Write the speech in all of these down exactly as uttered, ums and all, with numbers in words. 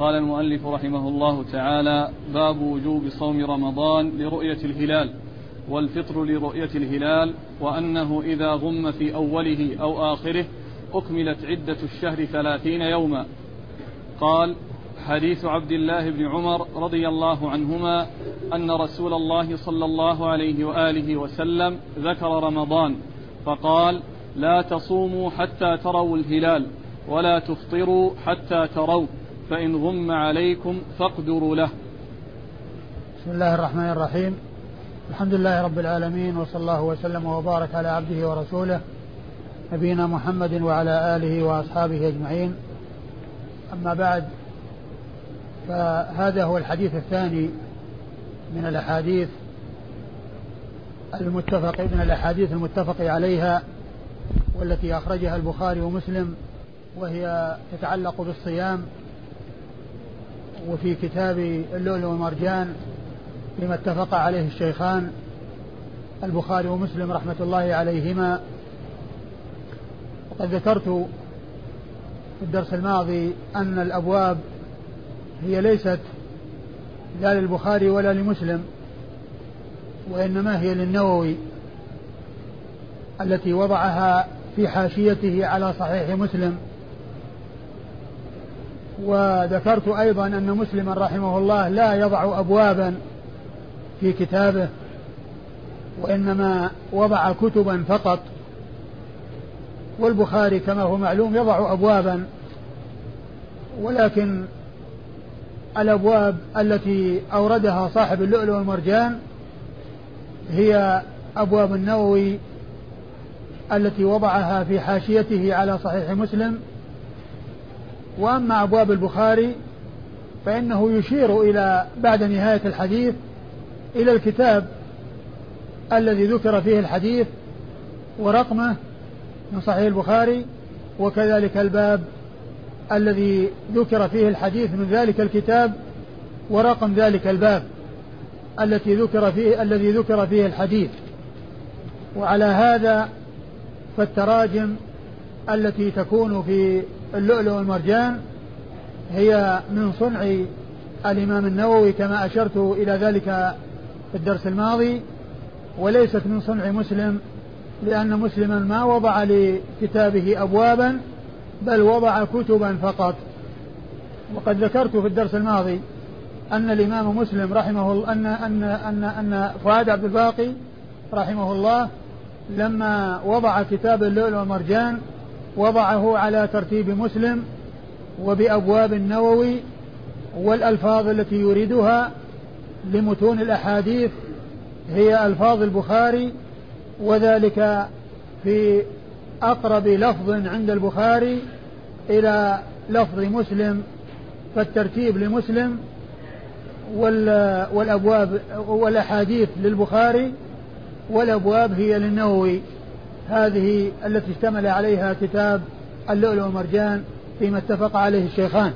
قال المؤلف رحمه الله تعالى: باب وجوب صوم رمضان لرؤية الهلال والفطر لرؤية الهلال، وأنه إذا غم في أوله أو آخره أكملت عدة الشهر ثلاثين يوما. قال: حديث عبد الله بن عمر رضي الله عنهما أن رسول الله صلى الله عليه وآله وسلم ذكر رمضان فقال: لا تصوموا حتى تروا الهلال ولا تفطروا حتى تروا، فإن غم عليكم فاقدروا له. بسم الله الرحمن الرحيم. الحمد لله رب العالمين، وصلى الله وسلم وبارك على عبده ورسوله نبينا محمد وعلى آله وأصحابه أجمعين. أما بعد، فهذا هو الحديث الثاني من الأحاديث المتفق من الأحاديث المتفق عليها، والتي أخرجها البخاري ومسلم، وهي تتعلق بالصيام، وفي كتاب اللؤلؤ والمرجان لما اتفق عليه الشيخان البخاري ومسلم رحمة الله عليهما. وقد ذكرت في الدرس الماضي أن الأبواب هي ليست لا للبخاري ولا لمسلم، وإنما هي للنووي التي وضعها في حاشيته على صحيح مسلم. وذكرت أيضا أن مسلما رحمه الله لا يضع أبوابا في كتابه، وإنما وضع كتبا فقط، والبخاري كما هو معلوم يضع أبوابا، ولكن الأبواب التي أوردها صاحب اللؤلؤ والمرجان هي أبواب النووي التي وضعها في حاشيته على صحيح مسلم. وأما أبواب البخاري فإنه يشير إلى بعد نهاية الحديث إلى الكتاب الذي ذكر فيه الحديث ورقمه من صحيح البخاري، وكذلك الباب الذي ذكر فيه الحديث من ذلك الكتاب ورقم ذلك الباب التي ذكر فيه الذي ذكر فيه الحديث. وعلى هذا فالتراجم التي تكون في اللؤلؤ والمرجان هي من صنع الإمام النووي كما أشرت إلى ذلك في الدرس الماضي، وليست من صنع مسلم، لأن مسلما ما وضع لكتابه أبوابا بل وضع كتبا فقط. وقد ذكرت في الدرس الماضي أن الإمام مسلم رحمه الله أن أن أن أن فؤاد عبد الباقي رحمه الله لما وضع كتاب اللؤلؤ والمرجان وضعه على ترتيب مسلم وبأبواب النووي والألفاظ التي يريدها لمتون الأحاديث هي ألفاظ البخاري، وذلك في أقرب لفظ عند البخاري إلى لفظ مسلم، فالترتيب لمسلم والأبواب والأحاديث للبخاري والأبواب هي للنووي. هذه التي اشتمل عليها كتاب اللؤلؤ والمرجان فيما اتفق عليه الشيخان.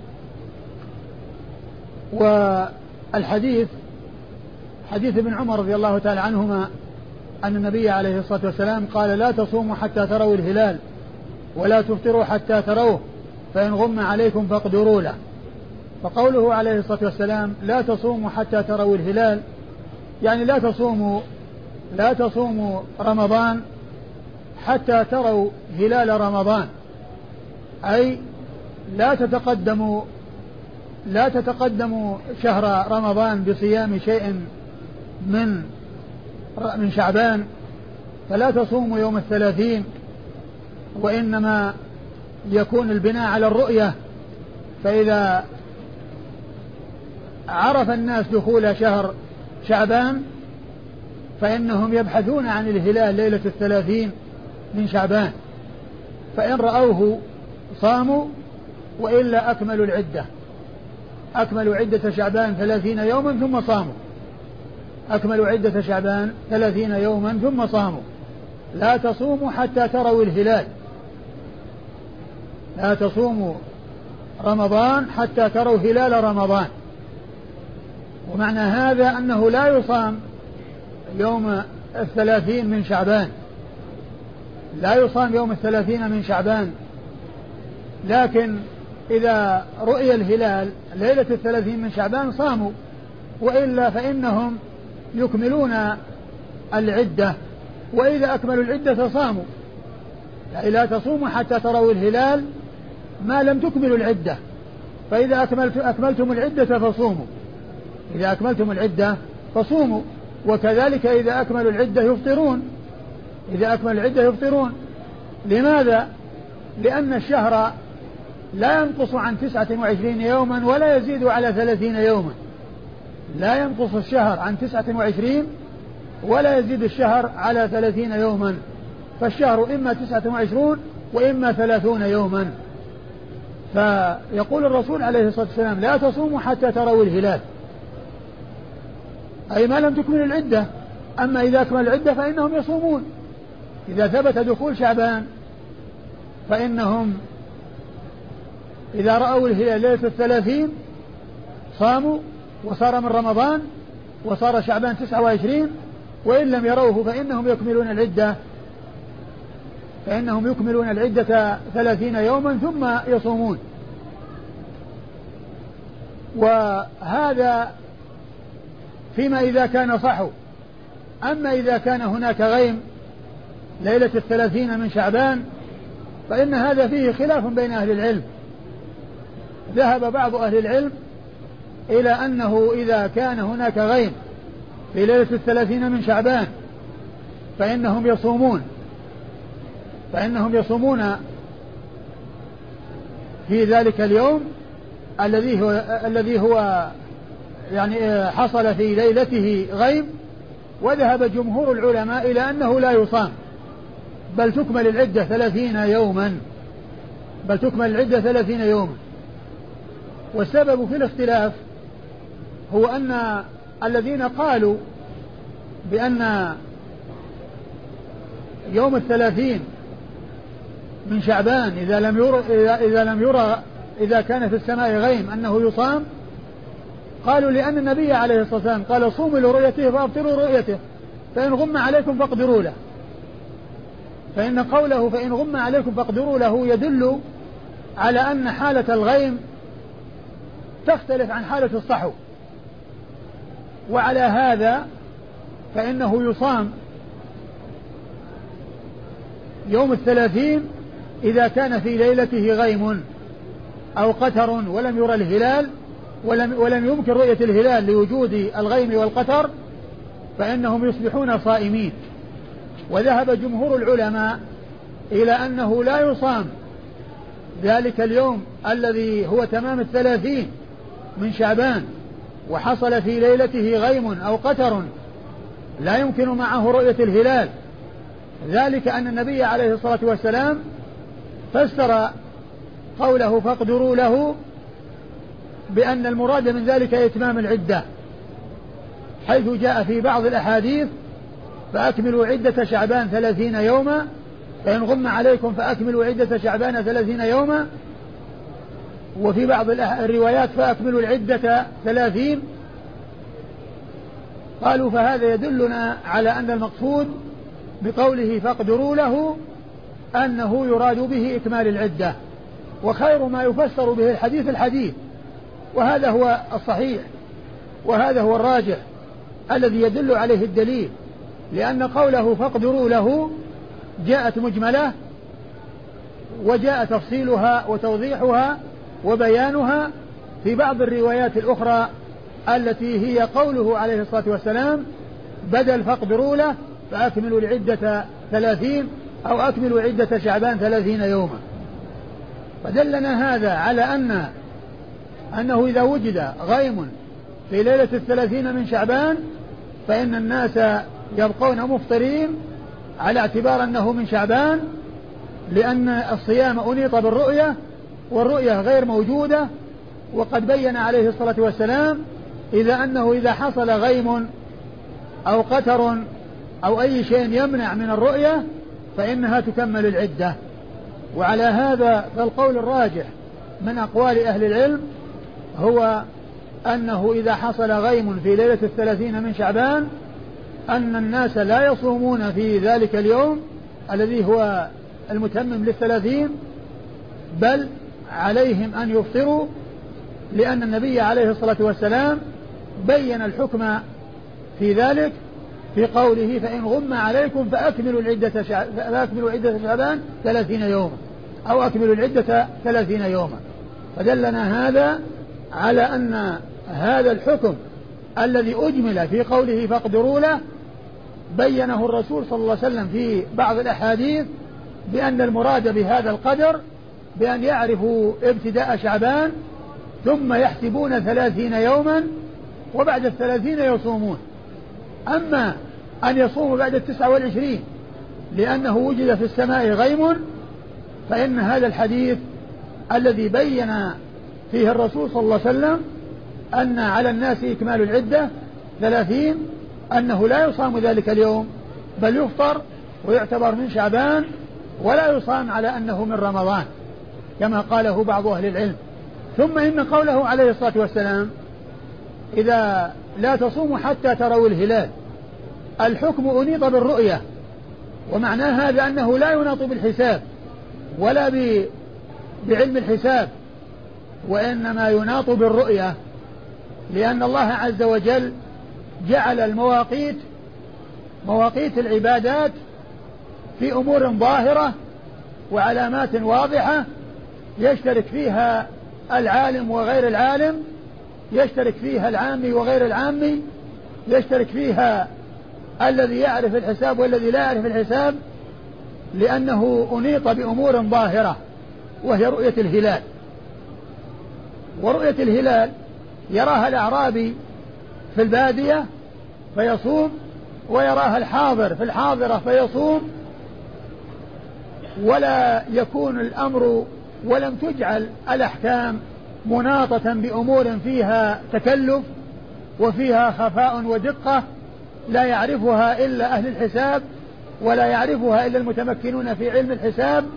والحديث حديث ابن عمر رضي الله تعالى عنهما أن النبي عليه الصلاة والسلام قال: لا تصوموا حتى تروا الهلال ولا تفطروا حتى تروه، فإن غم عليكم فاقدروا له. فقوله عليه الصلاة والسلام لا تصوموا حتى تروا الهلال، يعني لا تصوموا لا تصوموا رمضان حتى تروا هلال رمضان، أي لا تتقدموا لا تتقدموا شهر رمضان بصيام شيء من من شعبان، فلا تصوموا يوم الثلاثين، وإنما يكون البناء على الرؤية. فإذا عرف الناس دخول شهر شعبان فإنهم يبحثون عن الهلال ليلة الثلاثين من شعبان، فإن رأوه صاموا، وإلا أكملوا العدة أكملوا عدة شعبان ثلاثين يوما ثم صاموا أكملوا عدة شعبان ثلاثين يوما ثم صاموا. لا تصوموا حتى تروا الهلال، لا تصوموا رمضان حتى تروا هلال رمضان. ومعنى هذا أنه لا يصام يوم الثلاثين من شعبان، لا يصام يوم الثلاثين من شعبان، لكن إذا رؤي الهلال ليلة الثلاثين من شعبان صاموا، وإلا فإنهم يكملون العدة، وإذا أكملوا العدة صاموا. يعني لا تصوموا حتى تروا الهلال ما لم تكملوا العدة، فإذا أكملت أكملتم العدة فصوموا، إذا أكملتم العدة فصوموا. وكذلك إذا أكملوا العدة يفطرون، إذا أكملوا العدة يفطرون. لماذا؟ لأن الشهر لا ينقص عن تسعة وعشرين يوما ولا يزيد على ثلاثين يوما، لا ينقص الشهر عن تسعة وعشرين ولا يزيد الشهر على ثلاثين يوما، فالشهر إما تسعة وعشرون وإما ثلاثون يوما. فيقول الرسول عليه الصلاة والسلام لا تصوموا حتى تروا الهلال، أي ما لم تكمل العدة. أما إذا أكمل العدة فإنهم يصومون، إذا ثبت دخول شعبان فإنهم إذا رأوا الهلال ليلة الثلاثين صاموا وصار من رمضان وصار شعبان تسعة وعشرين، وإن لم يروه فإنهم يكملون العدة فإنهم يكملون العدة ثلاثين يوما ثم يصومون. وهذا فيما إذا كان صحوا. أما إذا كان هناك غيم ليلة الثلاثين من شعبان فإن هذا فيه خلاف بين أهل العلم. ذهب بعض أهل العلم إلى أنه إذا كان هناك غيم في ليلة الثلاثين من شعبان فإنهم يصومون فإنهم يصومون في ذلك اليوم الذي هو الذي هو يعني حصل في ليلته غيم. وذهب جمهور العلماء إلى أنه لا يصام، بل تكمل العدة ثلاثين يوما بل تكمل العدة ثلاثين يوما. والسبب في الاختلاف هو أن الذين قالوا بأن يوم الثلاثين من شعبان إذا لم يرى إذا, إذا لم يرى إذا كان في السماء غيم أنه يصام، قالوا لأن النبي عليه الصلاة والسلام قال صوموا لرؤيته فأفطروا رؤيته، فإن غم عليكم فاقدروا له. فإن قوله فإن غم عليكم فاقدروا له يدل على أن حالة الغيم تختلف عن حالة الصحو. وعلى هذا فإنه يصام يوم الثلاثين إذا كان في ليلته غيم أو قتر ولم يرى الهلال ولم, ولم يمكن رؤية الهلال لوجود الغيم والقتر، فإنهم يصبحون صائمين. وذهب جمهور العلماء إلى أنه لا يصام ذلك اليوم الذي هو تمام الثلاثين من شعبان وحصل في ليلته غيم أو قتر لا يمكن معه رؤية الهلال، ذلك أن النبي عليه الصلاة والسلام فسر قوله فاقدروا له بأن المراد من ذلك إتمام العدة، حيث جاء في بعض الأحاديث فأكملوا عدة شعبان ثلاثين يوما، فإن غم عليكم فأكملوا عدة شعبان ثلاثين يوما. وفي بعض الروايات فأكملوا العدة ثلاثين. قالوا فهذا يدلنا على أن المقصود بقوله فاقدروا له أنه يراد به إكمال العدة، وخير ما يفسر به الحديث الحديث، وهذا هو الصحيح وهذا هو الراجح الذي يدل عليه الدليل، لأن قوله فاقدروا له جاءت مجملة وجاء تفصيلها وتوضيحها وبيانها في بعض الروايات الأخرى التي هي قوله عليه الصلاة والسلام بدل فاقدروا له فأكملوا العدة ثلاثين أو أكملوا عدة شعبان ثلاثين يوما. فدلنا هذا على أن أنه إذا وجد غيم في ليلة الثلاثين من شعبان فإن الناس يبقون مفطرين على اعتبار أنه من شعبان، لأن الصيام أنيط بالرؤية والرؤية غير موجودة. وقد بين عليه الصلاة والسلام إذا أنه إذا حصل غيم أو قتر أو أي شيء يمنع من الرؤية فإنها تكمل العدة. وعلى هذا فالقول الراجح من أقوال أهل العلم هو أنه إذا حصل غيم في ليلة الثلاثين من شعبان أن الناس لا يصومون في ذلك اليوم الذي هو المتمم للثلاثين، بل عليهم أن يفطروا، لأن النبي عليه الصلاة والسلام بين الحكم في ذلك في قوله فإن غم عليكم فأكملوا العدة شع... فأكملوا عدة شعبان ثلاثين يوما أو أكملوا العدة ثلاثين يوما. فدلنا هذا على أن هذا الحكم الذي أجمل في قوله فاقدروا له بينه الرسول صلى الله عليه وسلم في بعض الأحاديث بأن المراد بهذا القدر بأن يعرفوا ابتداء شعبان ثم يحسبون ثلاثين يوما وبعد الثلاثين يصومون. أما أن يصوموا بعد التسعة والعشرين لأنه وجد في السماء غيم فإن هذا الحديث الذي بين فيه الرسول صلى الله عليه وسلم أن على الناس إكمال العدة ثلاثين أنه لا يصام ذلك اليوم بل يفطر ويعتبر من شعبان ولا يصام على أنه من رمضان كما قاله بعض أهل العلم. ثم إن قوله عليه الصلاة والسلام إذا لا تصوموا حتى تروا الهلال الحكم أنيط بالرؤية، ومعناه هذا أنه لا يناط بالحساب ولا بعلم الحساب وإنما يناط بالرؤية، لأن الله عز وجل جعل المواقيت مواقيت العبادات في أمور ظاهرة وعلامات واضحة يشترك فيها العالم وغير العالم، يشترك فيها العامي وغير العامي، يشترك فيها الذي يعرف الحساب والذي لا يعرف الحساب، لأنه أنيط بأمور ظاهرة وهي رؤية الهلال. ورؤية الهلال يراها الأعرابي في البادية فيصوم ويراها الحاضر في الحاضرة فيصوم، ولا يكون الأمر ولم تجعل الأحكام مناطة بأمور فيها تكلف وفيها خفاء ودقة لا يعرفها إلا أهل الحساب ولا يعرفها إلا المتمكنون في علم الحساب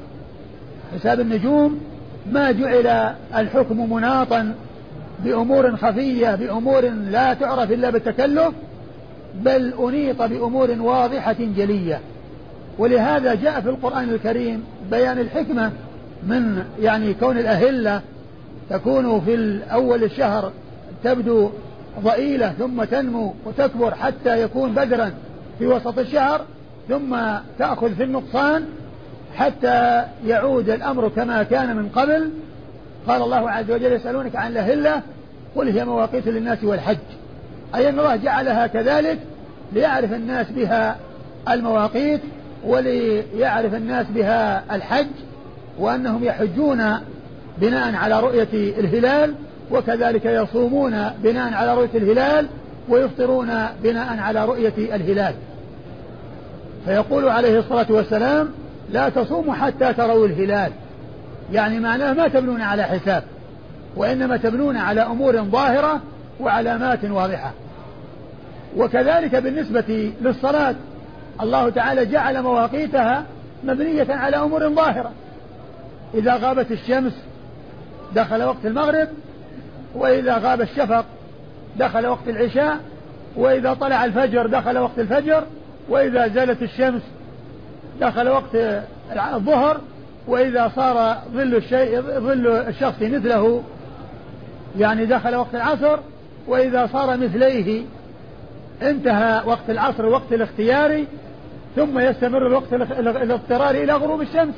حساب النجوم. ما جعل الحكم مناطا بأمور خفية بأمور لا تعرف إلا بالتكلف، بل أنيط بأمور واضحة جلية. ولهذا جاء في القرآن الكريم بيان الحكمة من يعني كون الأهلة تكون في أول الشهر تبدو ضئيلة ثم تنمو وتكبر حتى يكون بدرا في وسط الشهر ثم تأخذ في النقصان حتى يعود الأمر كما كان من قبل. قال الله عز وجل يسألونك عن الأهلة قل هي مواقيت للناس والحج، أي أن الله جعلها كذلك ليعرف الناس بها المواقيت وليعرف الناس بها الحج، وأنهم يحجون بناء على رؤية الهلال وكذلك يصومون بناء على رؤية الهلال ويفطرون بناء على رؤية الهلال. فيقول عليه الصلاة والسلام لا تصوموا حتى تروا الهلال، يعني معناه ما تبنون على حساب وإنما تبنون على أمور ظاهرة وعلامات واضحة. وكذلك بالنسبة للصلاة الله تعالى جعل مواقيتها مبنية على أمور ظاهرة، إذا غابت الشمس دخل وقت المغرب، وإذا غاب الشفق دخل وقت العشاء، وإذا طلع الفجر دخل وقت الفجر، وإذا زالت الشمس دخل وقت الظهر، وإذا صار ظل الشيء ظل الشخص مثله يعني دخل وقت العصر، وإذا صار مثليه انتهى وقت العصر وقت الاختياري، ثم يستمر الوقت الاضطراري إلى غروب الشمس.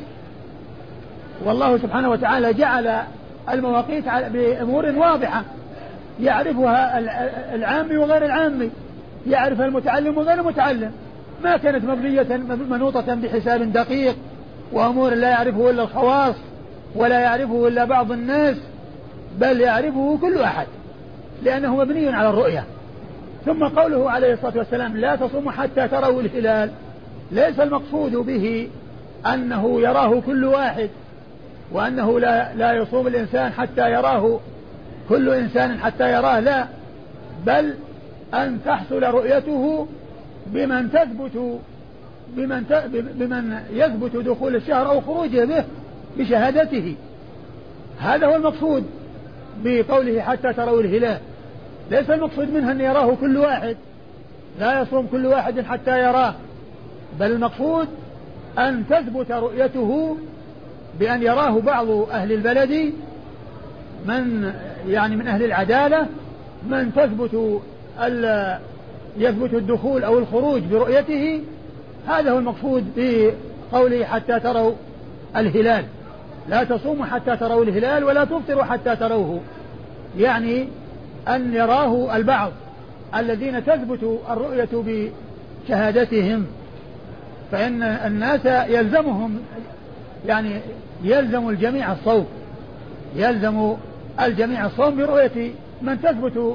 والله سبحانه وتعالى جعل المواقيت بأمور واضحة يعرفها العامي وغير العامي، يعرف المتعلم وغير المتعلم، ما كانت مبنية منوطة بحساب دقيق وأمور لا يعرفه إلا الخواص ولا يعرفه إلا بعض الناس، بل يعرفه كل أحد لأنه مبني على الرؤية. ثم قوله عليه الصلاة والسلام لا تصوموا حتى تروا الهلال، ليس المقصود به أنه يراه كل واحد وأنه لا, لا يصوم الإنسان حتى يراه كل إنسان حتى يراه، لا، بل أن تحصل رؤيته بمن تثبت بمن, بمن يثبت دخول الشهر أو خروجه به بشهادته. هذا هو المقصود بقوله حتى تروا الهلال، ليس المقصود منها أن يراه كل واحد، لا يصوم كل واحد حتى يراه، بل المقصود أن تثبت رؤيته بأن يراه بعض أهل البلد من يعني من أهل العدالة من تثبت يثبت الدخول أو الخروج برؤيته. هذا هو المقصود بقوله حتى تروا الهلال، لا تصوموا حتى تروا الهلال ولا تفطروا حتى تروه، يعني أن يراه البعض الذين تثبت الرؤية بشهادتهم، فإن الناس يلزمهم يعني يلزم الجميع الصوم، يلزم الجميع الصوم برؤية من تثبت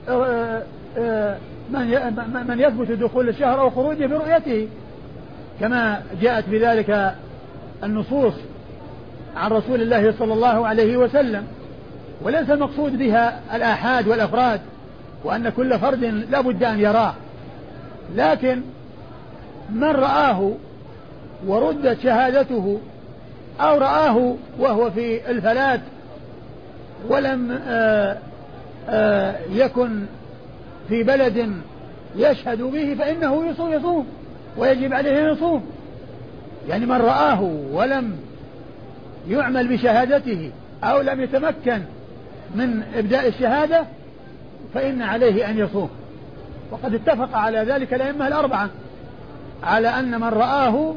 من يثبت دخول الشهر أو خروجه برؤيته، كما جاءت بذلك النصوص عن رسول الله صلى الله عليه وسلم. وليس المقصود بها الآحاد والأفراد وأن كل فرد لا بد أن يراه، لكن من رآه وردت شهادته أو رآه وهو في الفلات ولم آآ آآ يكن في بلد يشهد به فإنه يصوم, يصوم ويجب عليه أن يصوم. يعني من رآه ولم يعمل بشهادته أو لم يتمكن من إبداء الشهادة فإن عليه أن يصوم. وقد اتفق على ذلك الأئمة الأربعة على أن من رآه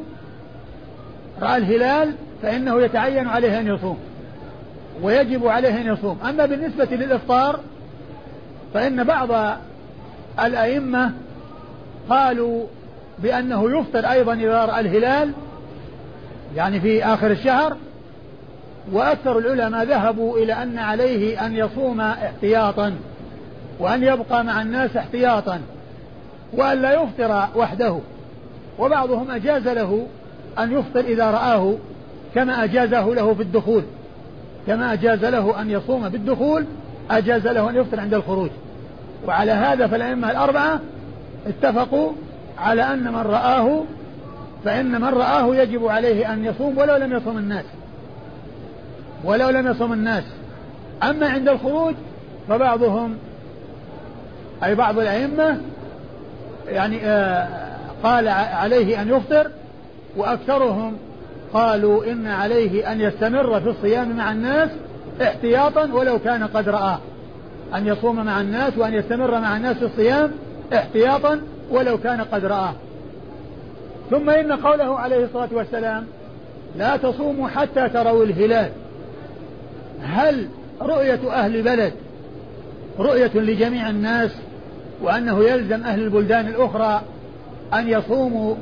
رأى الهلال فإنه يتعين عليه أن يصوم ويجب عليه أن يصوم. أما بالنسبة للإفطار فإن بعض الأئمة قالوا بأنه يفطر أيضا إذا رأى الهلال يعني في آخر الشهر، وأكثر العلماء ذهبوا إلى أن عليه أن يصوم احتياطا وأن يبقى مع الناس احتياطا وأن لا يفطر وحده. وبعضهم أجاز له أن يفطر إذا رآه كما أجازه له في الدخول، كما أجاز له أن يصوم بالدخول أجاز له أن يفطر عند الخروج. وعلى هذا فالأئمة الأربعة اتفقوا على أن من رآه فإن من رآه يجب عليه أن يصوم ولو لم يصوم الناس ولو لم يصوم الناس. أما عند الخروج فبعضهم أي بعض الأئمة يعني آه قال عليه أن يفطر، وأكثرهم قالوا إن عليه أن يستمر في الصيام مع الناس احتياطا ولو كان قد رآه، أن يصوم مع الناس وأن يستمر مع الناس في الصيام احتياطا ولو كان قد رآه. ثم إن قوله عليه الصلاة والسلام لا تصوموا حتى تروا الهلال، هل رؤية أهل بلد رؤية لجميع الناس وأنه يلزم أهل البلدان الأخرى أن يصوموا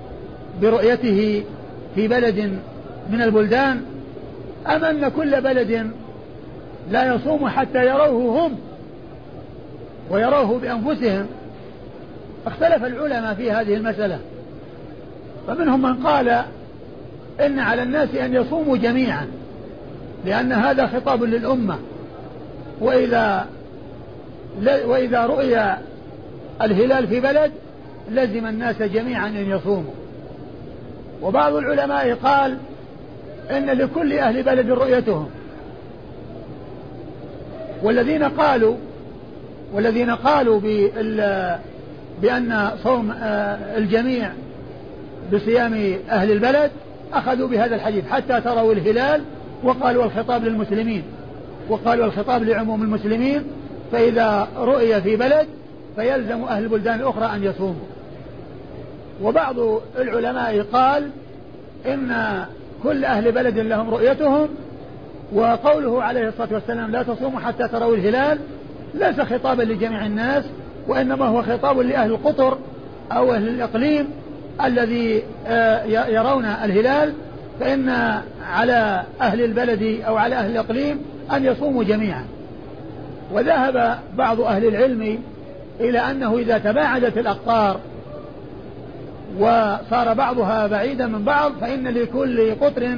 برؤيته في بلد من البلدان، أم أن كل بلد لا يصوم حتى يروه هم ويروه بأنفسهم؟ اختلف العلماء في هذه المسألة، فمنهم من قال إن على الناس أن يصوموا جميعا لأن هذا خطاب للأمة، وإذا وإذا رؤي الهلال في بلد لزم الناس جميعا أن يصوموا. وبعض العلماء قال إن لكل أهل بلد رؤيتهم، والذين قالوا والذين قالوا بأن صوم الجميع بصيام أهل البلد أخذوا بهذا الحديث حتى تروا الهلال، وقالوا الخطاب للمسلمين وقالوا الخطاب لعموم المسلمين، فإذا رؤي في بلد فيلزم أهل البلدان الأخرى أن يصوموا. وبعض العلماء قال إن كل أهل بلد لهم رؤيتهم، وقوله عليه الصلاة والسلام لا تصوموا حتى تروا الهلال ليس خطابا لجميع الناس، وإنما هو خطاب لأهل القطر أو أهل الإقليم الذي يرون الهلال، فإن على أهل البلد أو على أهل الإقليم أن يصوموا جميعا. وذهب بعض أهل العلم إلى أنه إذا تباعدت الأقطار وصار بعضها بعيدا من بعض فإن لكل قطر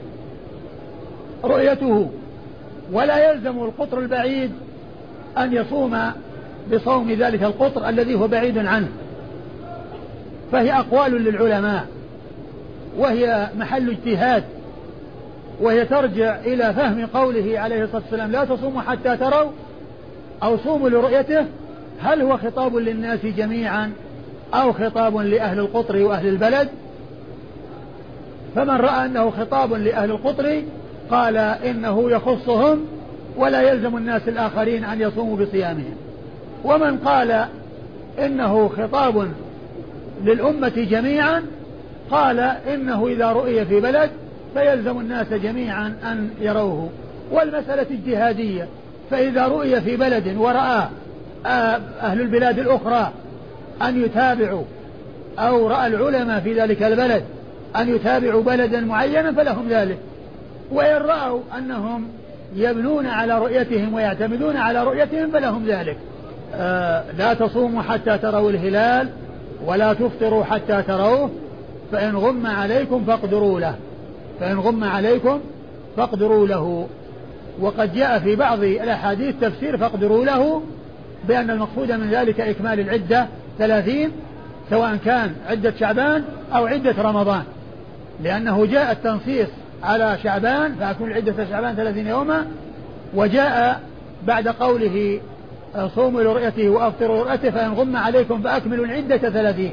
رؤيته، ولا يلزم القطر البعيد أن يصوم بصوم ذلك القطر الذي هو بعيد عنه. فهي أقوال للعلماء وهي محل اجتهاد، وهي ترجع إلى فهم قوله عليه الصلاة والسلام لا تصوموا حتى تروا أو صوموا لرؤيته، هل هو خطاب للناس جميعا أو خطاب لأهل القطر وأهل البلد؟ فمن رأى أنه خطاب لأهل القطر قال إنه يخصهم ولا يلزم الناس الآخرين أن يصوموا بصيامهم. ومن قال إنه خطاب للأمة جميعا قال إنه إذا رؤي في بلد فيلزم الناس جميعا أن يروه. والمسألة اجتهادية، فإذا رؤي في بلد ورأى أهل البلاد الأخرى أن يتابعوا أو رأى العلماء في ذلك البلد أن يتابعوا بلدا معينا فلهم ذلك. وإن رأوا أنهم يبنون على رؤيتهم ويعتمدون على رؤيتهم فلهم ذلك. آه لا تصوموا حتى تروا الهلال ولا تفطروا حتى تروه فإن غم عليكم فاقدروا له فإن غم عليكم فاقدروا له. وقد جاء في بعض الأحاديث تفسير فاقدروا له بأن المقصود من ذلك إكمال العدة ثلاثين، سواء كان عدة شعبان أو عدة رمضان، لأنه جاء التنصيص على شعبان فأكون عدة شعبان ثلاثين يوما، وجاء بعد قوله صوموا لرؤيته وأفطروا لرؤيته فإن غم عليكم فأكملوا العدة ثلاثين.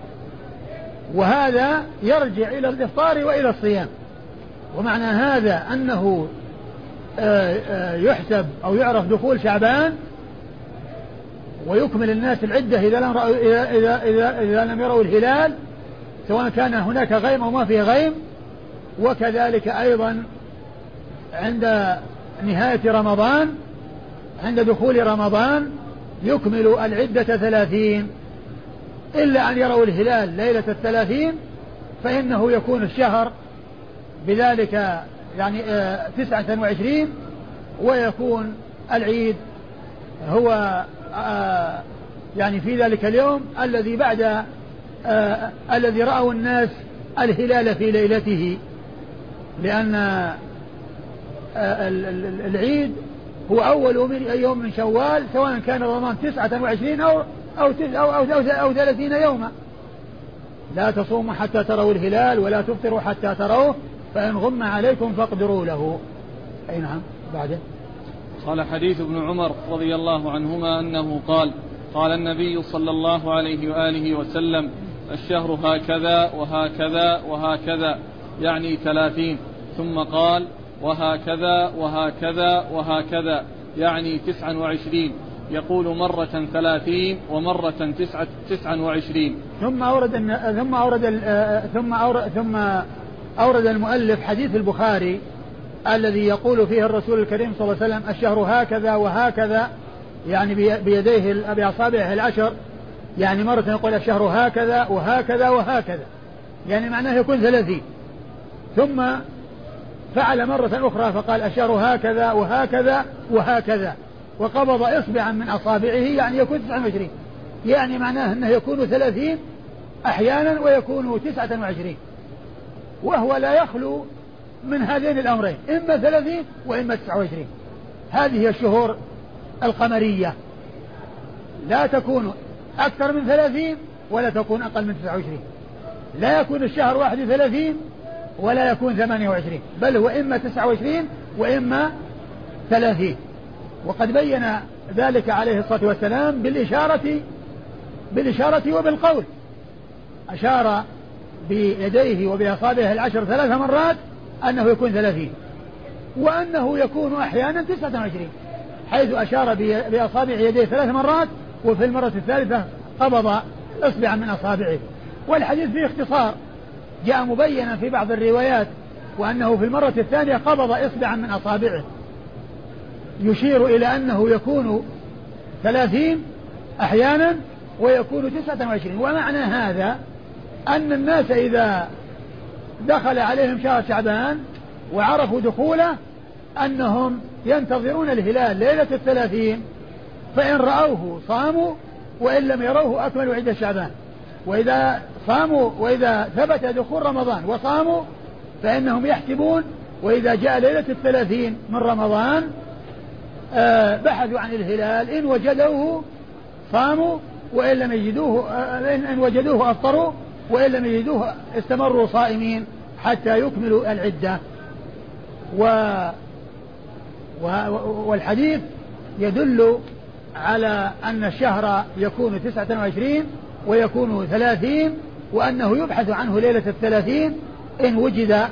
وهذا يرجع إلى الإفطار وإلى الصيام. ومعنى هذا أنه يحسب أو يعرف دخول شعبان ويكمل الناس العدة إذا لم, إذا إذا إذا إذا لم يروا الهلال، سواء كان هناك غيم أو ما فيه غيم. وكذلك أيضا عند نهاية رمضان، عند دخول رمضان يكمل العدة ثلاثين، إلا أن يروا الهلال ليلة الثلاثين فإنه يكون الشهر بذلك يعني تسعة وعشرين، ويكون العيد هو آه يعني في ذلك اليوم الذي بعد آه الذي رأوا الناس الهلال في ليلته، لأن آه العيد هو أول يوم من شوال، سواء كان رمضان تسعة وعشرين أو أو أو أو, أو, أو ثلاثين يوما. لا تصوموا حتى تروا الهلال ولا تفطروا حتى تروه فإن غم عليكم فاقدروا له. أي نعم. بعده قال حديث ابن عمر رضي الله عنهما أنه قال قال النبي صلى الله عليه وآله وسلم الشهر هكذا وهكذا وهكذا، يعني ثلاثين، ثم قال وهكذا وهكذا وهكذا، يعني تسعا وعشرين، يقول مرة ثلاثين ومرة تسعة تسعا وعشرين. ثم أورد ثم أورد ثم أورد ثم أورد المؤلف حديث البخاري الذي يقول فيه الرسول الكريم صلى الله عليه وسلم الشهر هكذا وهكذا، يعني بيديه بأصابعه العشر، يعني مرة يقول الشهر هكذا وهكذا وهكذا، يعني معناه يكون ثلاثين. ثم فعل مرة أخرى فقال الشهر هكذا وهكذا وهكذا، وقبض إصبعا من أصابعه، يعني يكون تسعة وعشرين، يعني معناه أنه يكون ثلاثين أحيانا ويكون تسعة وعشرين. وهو لا يخلو من هذين الأمرين، إما ثلاثين وإما تسعة وعشرين. هذه هي الشهور القمرية، لا تكون أكثر من ثلاثين ولا تكون أقل من تسعة وعشرين. لا يكون الشهر واحد ثلاثين ولا يكون ثمانية وعشرين، بل هو إما تسعة وعشرين وإما ثلاثين. وقد بين ذلك عليه الصلاة والسلام بالإشارة بالإشارة وبالقول، أشار بيديه وبأصابعه العشر ثلاث مرات أنه يكون ثلاثين، وأنه يكون أحيانا تسعة وعشرين، حيث أشار بأصابع يديه ثلاث مرات، وفي المرة الثالثة قبض إصبعا من أصابعه. والحديث فيه اختصار، جاء مبينا في بعض الروايات وأنه في المرة الثانية قبض إصبعا من أصابعه، يشير إلى أنه يكون ثلاثين أحيانا ويكون تسعة وعشرين. ومعنى هذا أن الناس إذا دخل عليهم شهر شعبان وعرفوا دخوله أنهم ينتظرون الهلال ليلة الثلاثين، فإن رأوه صاموا وإن لم يروه أكملوا عدة شعبان. وإذا صاموا وإذا ثبت دخول رمضان وصاموا فإنهم يحسبون، وإذا جاء ليلة الثلاثين من رمضان آه بحثوا عن الهلال، إن وجدوه صاموا وإن لم يجدوه آه إن وجدوه أفطروا وإن لم يجدوه استمروا صائمين حتى يكملوا العدة. و والحديث يدل على أن الشهر يكون تسعة وعشرين ويكون ثلاثين، وأنه يبحث عنه ليلة الثلاثين إن وجد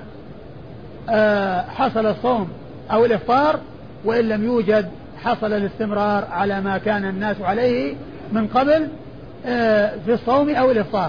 حصل الصوم أو الإفطار، وإن لم يوجد حصل الاستمرار على ما كان الناس عليه من قبل في الصوم أو الإفطار.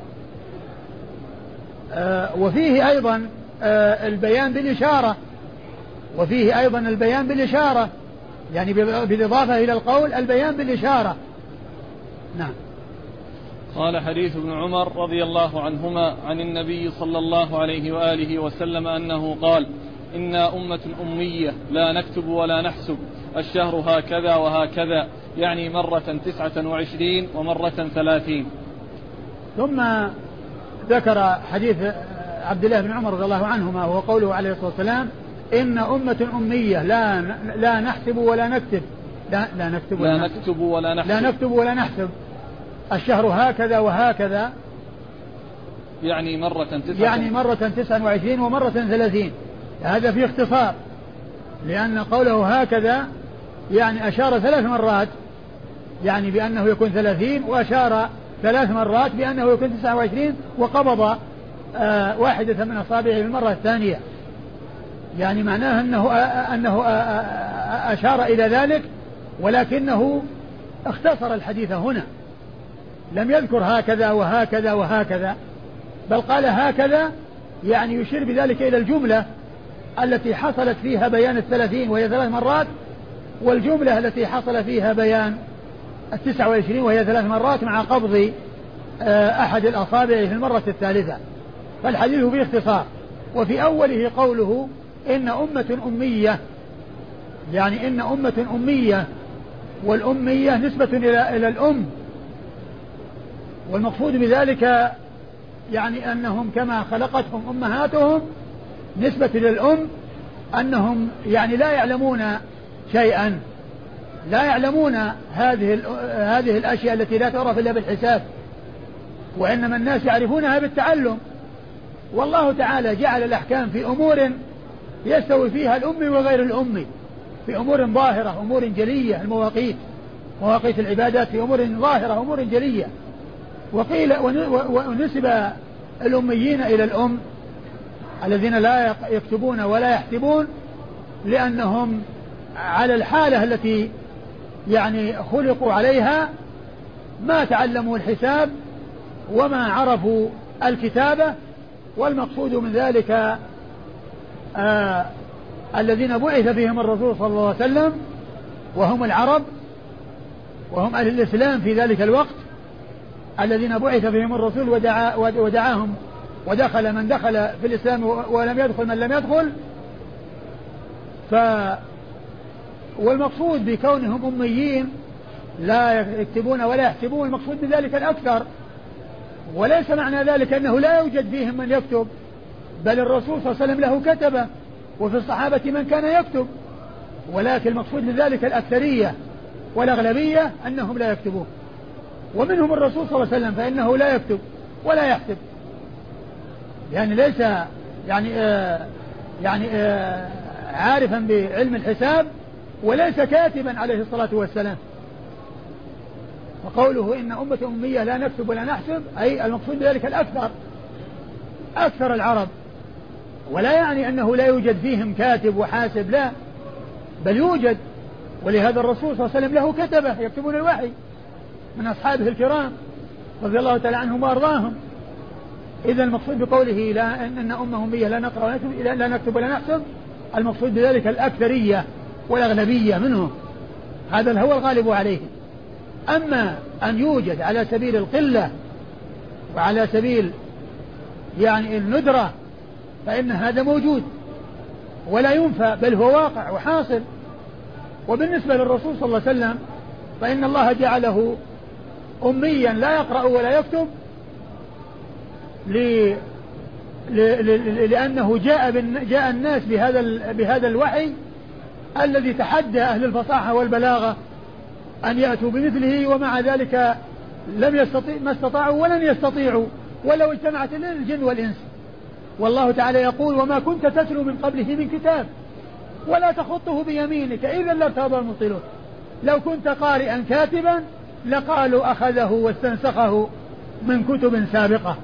وفيه أيضا البيان بالإشارة وفيه أيضا البيان بالإشارة يعني بالإضافة إلى القول البيان بالإشارة. نعم. قال حديث ابن عمر رضي الله عنهما عن النبي صلى الله عليه وآله وسلم أنه قال: إنا أمة أمية لا نكتب ولا نحسب، الشهر هكذا وهكذا، يعني مرة تسعة وعشرين ومرة ثلاثين. ثم ذكر حديث عبد الله بن عمر رضي الله عنهما وهو قوله عليه الصلاة والسلام: إن أمة أمية لا لا نحسب ولا نكتب لا, لا نكتب ولا لا نكتب ولا نحسب لا نكتب ولا نحسب الشهر هكذا وهكذا، يعني مرة تسعة يعني مرة تسعة وعشرين ومرة ثلاثين. هذا في اختصار، لأن قوله هكذا يعني أشار ثلاث مرات يعني بأنه يكون ثلاثين، وأشار ثلاث مرات بأنه يكون تسعة وعشرين، وقبض آه واحدة من أصابعه في المرة الثانية، يعني معناه أنه, آه أنه آه أشار إلى ذلك، ولكنه اختصر الحديث هنا، لم يذكر هكذا وهكذا وهكذا، بل قال هكذا يعني يشير بذلك إلى الجملة التي حصلت فيها بيان الثلاثين وهي ثلاث مرات، والجملة التي حصل فيها بيان التسعة وعشرين وهي ثلاث مرات مع قبض أحد الأصابع في المرة الثالثة. فالحديث فيه اختصار. وفي أوله قوله إن أمة أمية، يعني إن أمة أمية، والأمية نسبة إلى إلى الأم، والمقصود بذلك يعني أنهم كما خلقتهم أمهاتهم نسبة للأم، أنهم يعني لا يعلمون شيئا، لا يعلمون هذه هذه الأشياء التي لا تعرف إلا بالحساب، وإنما الناس يعرفونها بالتعلم. والله تعالى جعل الأحكام في أمور يستوي فيها الأم وغير الأم، في أمور ظاهرة أمور جلية، المواقيت مواقيت العبادات في أمور ظاهرة أمور جلية. وقيل ونسب الأميين إلى الأم الذين لا يكتبون ولا يحسبون، لأنهم على الحالة التي يعني خلقوا عليها ما تعلموا الحساب وما عرفوا الكتابة. والمقصود من ذلك آه الذين بعث فيهم الرسول صلى الله عليه وسلم وهم العرب وهم أهل الإسلام في ذلك الوقت، الذين بعث فيهم الرسول ودعا ودعاهم ودخل من دخل في الإسلام ولم يدخل من لم يدخل. ف والمقصود بكونهم أميين لا يكتبون ولا يحسبون، المقصود بذلك الأكثر، وليس معنى ذلك أنه لا يوجد فيهم من يكتب، بل الرسول صلى الله عليه وسلم له كتبه، وفي الصحابة من كان يكتب، ولكن المقصود بذلك الأكثرية والأغلبية أنهم لا يكتبون. ومنهم الرسول صلى الله عليه وسلم فإنه لا يكتب ولا يحسب، يعني ليس يعني آه يعني آه عارفا بعلم الحساب وليس كاتبا عليه الصلاة والسلام. وقوله إن أمة أمية لا نكتب ولا نحسب أي المقصود بذلك الأكثر، أكثر العرب، ولا يعني أنه لا يوجد فيهم كاتب وحاسب، لا، بل يوجد. ولهذا الرسول صلى الله عليه وسلم له كتبه يكتبون الوحي من أصحابه الكرام رضي الله تعالى عنهم وأرضاهم. إذا المقصود بقوله لا إن أمة أمية لا نقرأ ولا نكتب, لا نكتب ولا نحسب، المقصود بذلك الأكثرية والأغلبية منهم، هذا هو الغالب عليه. أما أن يوجد على سبيل القلة وعلى سبيل يعني الندرة فإن هذا موجود ولا ينفى، بل هو واقع وحاصل. وبالنسبة للرسول صلى الله عليه وسلم فإن الله جعله أميا لا يقرأ ولا يكتب ل... ل... ل... لأنه جاء, بن... جاء الناس بهذا, ال... بهذا الوحي الذي تحدى أهل الفصاحة والبلاغة أن يأتوا بمثله، ومع ذلك لم يستطيع ما استطاعوا ولن يستطيعوا ولو اجتمعت الجن والإنس. والله تعالى يقول وما كنت تتلو من قبله من كتاب ولا تخطه بيمينك إذا لارتاب المبطلون. لو كنت قارئا كاتبا لقالوا أخذه واستنسخه من كتب سابقة.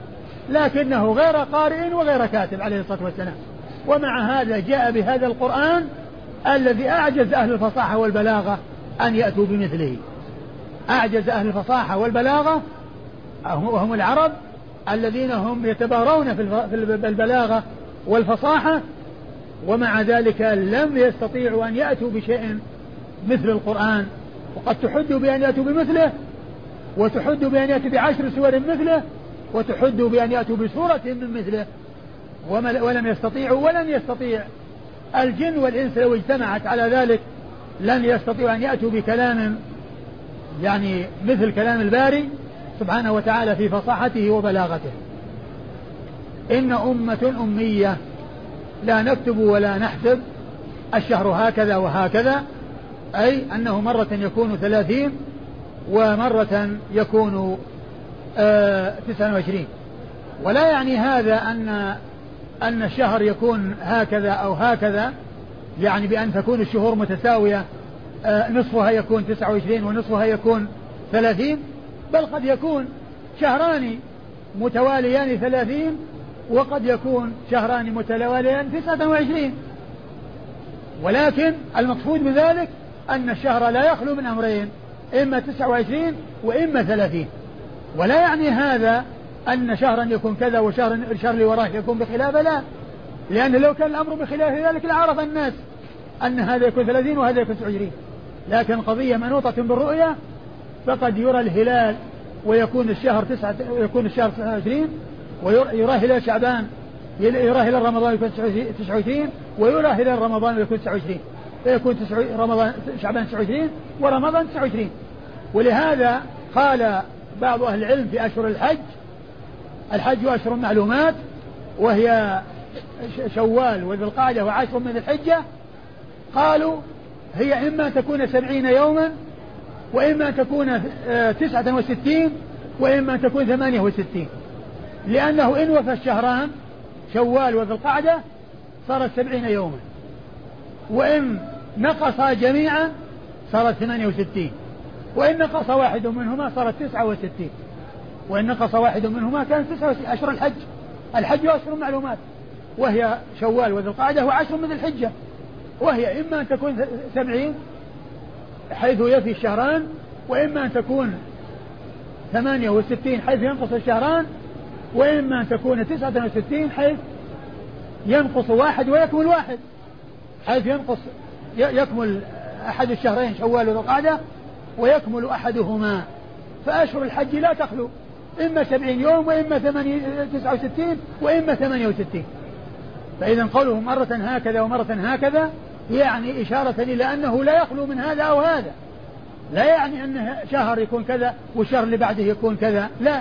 لكنه غير قارئ وغير كاتب عليه الصلاة والسلام. ومع هذا جاء بهذا القرآن الذي أعجز أهل الفصاحة والبلاغة أن يأتوا بمثله. أعجز أهل الفصاحة والبلاغة وهم العرب الذين هم يتبارون في البلاغة والفصاحة، ومع ذلك لم يستطيعوا أن يأتوا بشيء مثل القرآن. وقد تحدوا بأن يأتوا بمثله، وتحدوا بأن يأتوا بعشر سور مثله، وتحدوا بأن يأتوا بسورة من مثله، ولم يستطيعوا. ولن يستطيع الجن والإنس لو اجتمعت على ذلك لن يستطيعوا أن يأتوا بكلام يعني مثل كلام الباري سبحانه وتعالى في فصاحته وبلاغته. إن أمة أمية لا نكتب ولا نحسب، الشهر هكذا وهكذا، أي أنه مرة يكون ثلاثين ومرة يكون آه تسعة وعشرين. ولا يعني هذا أن أن الشهر يكون هكذا أو هكذا، يعني بأن تكون الشهور متساوية، آه نصفها يكون تسعة وعشرين ونصفها يكون ثلاثين، بل قد يكون شهران متواليان ثلاثين، وقد يكون شهران متواليان تسعة وعشرين. ولكن المقصود بذلك أن الشهر لا يخلو من أمرين، إما تسعة وعشرين وإما ثلاثين. ولا يعني هذا أن شهرا يكون كذا وشهر الشهر اللي وراه يكون بخلافه، لا، لأن لو كان الأمر بخلاف ذلك لعرف الناس أن هذا يكون ثلاثين وهذا يكون تسعة وعشرين. لكن قضية منوطة بالرؤية، فقد يرى الهلال ويكون الشهر تسعة يكون الشهر تسعة وعشرين، ويرى هلال شعبان يرى هلال رمضان يكون تسعة وعشرين، ويرى هلال رمضان يكون تسعة وعشرين، فيكون رمضان شعبان تسعة وعشرين ورمضان تسعة وعشرين. ولهذا قال بعض أهل العلم في أشهر الحج: الحج أشهر معلومات، وهي شوال وذي القعدة وعشر من الحجة. قالوا هي إما تكون سبعين يوما، وإما تكون تسعة وستين، وإما تكون ثمانية وستين، لأنه إن وفى الشهران شوال وذي القعدة صارت سبعين يوما، وإن نقصا جميعا صارت ثمانية وستين، وإن نقص واحد منهما صارت تسعة وستين، وإن نقص واحد منهما كان تسعة وستين. أشهر الحج، الحج أشهر معلومات، وهي شوال وذي القعدة وعشر من الحجة، وهي إما أن تكون سبعين حيث يفي الشهران، وإما أن تكون ثمانية وستين حيث ينقص الشهران، وإما أن تكون تسعة وستين حيث ينقص واحد ويكمل واحد، حيث ينقص يكمل أحد الشهرين شوال وذي القعدة ويكمل أحدهما. فأشهر الحج لا تخلو، إما سبعين يوم، وإما تسعة وستين، وإما ثمانية وستين. فإذا قوله مرة هكذا ومرة هكذا يعني إشارة إلى أنه لا يخلو من هذا أو هذا، لا يعني أن شهر يكون كذا والشهر اللي بعده يكون كذا، لا،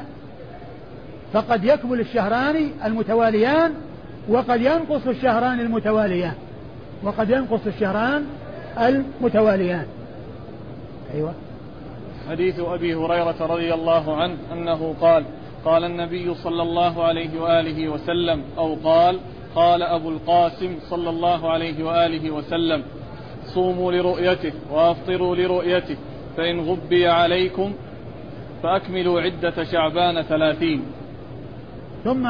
فقد يكمل الشهران المتواليان، وقد ينقص الشهران المتواليان، وقد ينقص الشهران المتواليان. أيوة. حديث أبي هريرة رضي الله عنه أنه قال: قال النبي صلى الله عليه وآله وسلم، أو قال قال أبو القاسم صلى الله عليه وآله وسلم: صوموا لرؤيته وأفطروا لرؤيته، فإن غبي عليكم فأكملوا عدة شعبان ثلاثين. ثم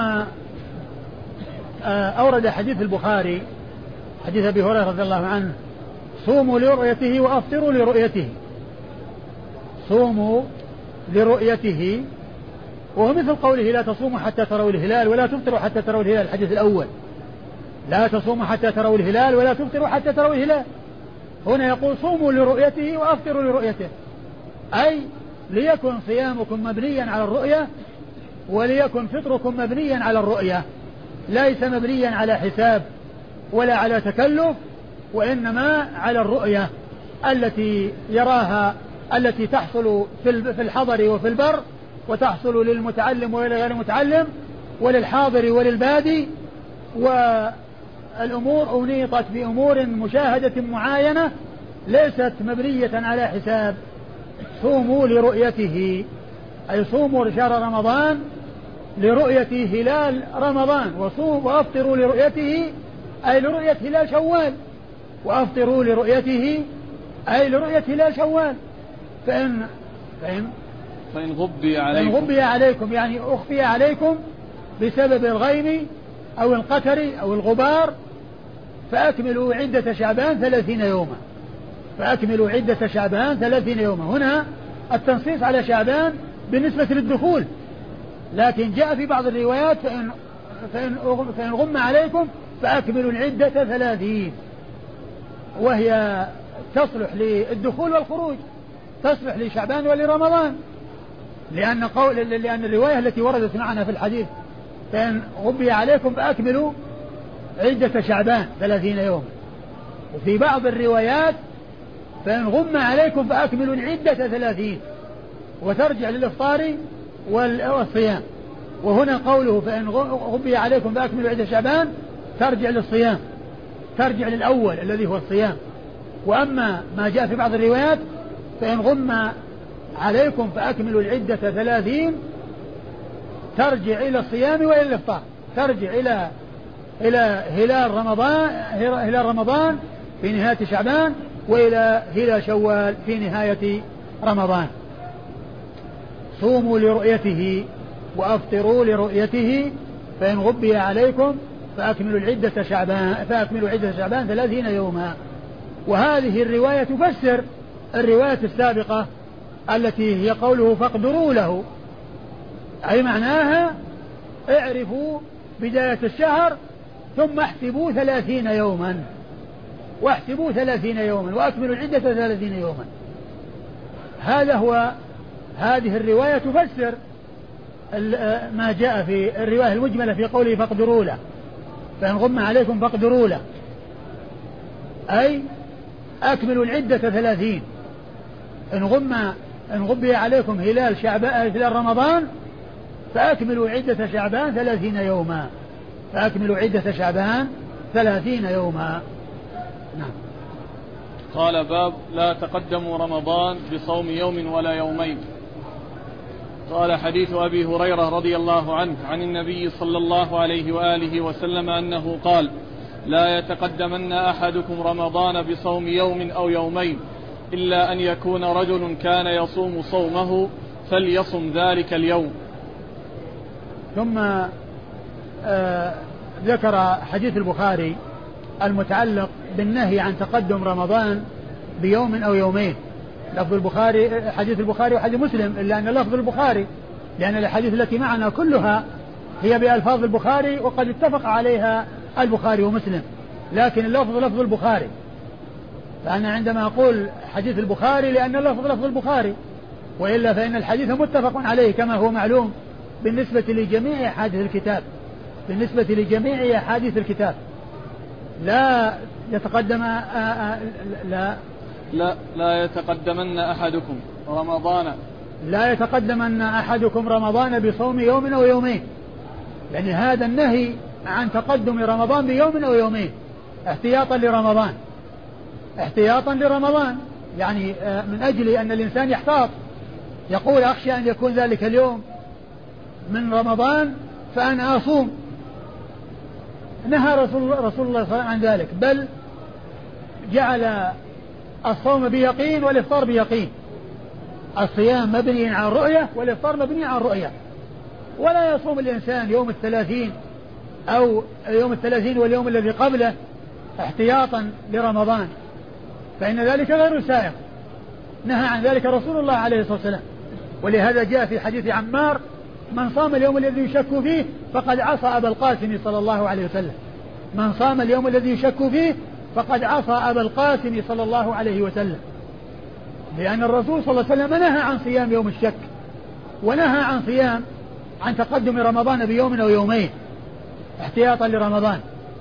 أورد حديث البخاري حديث أبي هريرة رضي الله عنه: صوموا لرؤيته وأفطروا لرؤيته. صوموا لرؤيته، وهو مثل قوله: لا تصوموا حتى تروا الهلال ولا تفطروا حتى تروا الهلال. الحديث الأول: لا تصوموا حتى تروا الهلال ولا تفطروا حتى تروا الهلال. هنا يقول: صوموا لرؤيته وأفطروا لرؤيته، أي ليكن صيامكم مبنيا على الرؤية، وليكن فطركم مبنيا على الرؤية، ليس مبنيا على حساب ولا على تكلف، وإنما على الرؤية التي يراها، التي تحصل في الحضر وفي البر، وتحصل للمتعلم ولغير المتعلم، وللحاضر وللبادي. والأمور أنيطت بأمور مشاهدة معاينة ليست مبنية على حساب. صوموا لرؤيته، أي صوموا شهر رمضان لرؤية هلال رمضان، وصوموا وأفطروا لرؤيته أي لرؤية هلال شوال، وأفطروا لرؤيته أي لرؤية هلال شوال. فإن فإن فإن غبي عليكم, فإن غبي عليكم يعني أخفي عليكم بسبب الغيم أو القتر أو الغبار فأكملوا عدة شعبان ثلاثين يوما فأكملوا عدة شعبان ثلاثين يوما. هنا التنصيص على شعبان بالنسبة للدخول، لكن جاء في بعض الروايات فإن, فإن, فإن غم عليكم فأكملوا العدة ثلاثين، وهي تصلح للدخول والخروج، تصلح لشعبان ولرمضان، لأن, قول لأن الرواية التي وردت معنا في الحديث فإن غبي عليكم فأكملوا عدة شعبان ثلاثين يوما، وفي بعض الروايات فإن غم عليكم فأكملوا العدة ثلاثين وترجع للإفطار والصيام. وهنا قوله فإن غبي عليكم فأكملوا عدة شعبان ترجع للصيام، ترجع للأول الذي هو الصيام. وأما ما جاء في بعض الروايات فإن غم عليكم فأكملوا العدة ثلاثين ترجع إلى الصيام وإلى الإفطار، ترجع إلى إلى هلال رمضان هلال رمضان في نهاية شعبان وإلى هلال شوال في نهاية رمضان. صوموا لرؤيته وأفطروا لرؤيته فإن غبي عليكم فأكملوا العدة شعبان فأكملوا عدة شعبان ثلاثين يوما. وهذه الرواية تفسر الرواية السابقة التي هي قوله فاقدروا له، أي معناها اعرفوا بداية الشهر ثم احسبوا ثلاثين يوما واحسبوا ثلاثين يوما وأكملوا العدة ثلاثين يوما. هذا هو هذه الرواية تفسر ما جاء في الرواية المجملة في قوله فاقدروا له فإن غم عليكم فاقدروا له، أي أكملوا العدة ثلاثين. إن غم إن غبي عليكم هلال شعبان هلال رمضان فأكملوا عدة شعبان ثلاثين يوما فأكملوا عدة شعبان ثلاثين يوما. نعم. قال باب لا تقدموا رمضان بصوم يوم ولا يومين. قال حديث أبي هريرة رضي الله عنه عن النبي صلى الله عليه وآله وسلم أنه قال لا يتقدمن أحدكم رمضان بصوم يوم أو يومين إلا أن يكون رجل كان يصوم صومه فليصم ذلك اليوم. ثم آه ذكر حديث البخاري المتعلق بالنهي عن تقدم رمضان بيوم أو يومين. لفظ البخاري حديث البخاري وحديث مسلم إلا أن لفظ البخاري لأن الحديث التي معنا كلها هي بألفاظ البخاري وقد اتفق عليها البخاري ومسلم، لكن اللفظ لفظ البخاري. فأنا عندما أقول حديث البخاري لأن اللفظ لفظ البخاري، وإلا فإن الحديث متفق عليه كما هو معلوم بالنسبة لجميع أحاديث الكتاب بالنسبة لجميع أحاديث الكتاب. لا يتقدم آآ آآ لا لا لا يتقدمن أحدكم رمضان لا يتقدمن أحدكم رمضان بصوم يوم أو يومين، يعني هذا النهي عن تقدم رمضان بيوم أو يومين احتياطا لرمضان احتياطا لرمضان يعني من أجل أن الإنسان يحتاط، يقول أخشى أن يكون ذلك اليوم من رمضان فأنا أصوم. نهى رسول, رسول الله صلى الله عليه وسلم عن ذلك، بل جعل الصوم بيقين والإفطار بيقين. الصيام مبني عن رؤية والإفطار مبني عن رؤية، ولا يصوم الإنسان يوم الثلاثين أو يوم الثلاثين واليوم الذي قبله احتياطا لرمضان، فإن ذلك غير سائغ. نهى عن ذلك رسول الله عليه الصلاة والسلام. ولهذا جاء في حديث عمار من صام اليوم الذي يشك فيه فقد عصى أبا القاسم صلى الله عليه وسلم. من صام اليوم الذي يشك فيه فقد عصى أبا القاسم صلى الله عليه وسلم، لأن الرسول صلى الله عليه وسلم نهى عن صيام يوم الشك، ونهى عن صيام عن تقدم رمضان بيوم أو يومين احتياطا لرمضان.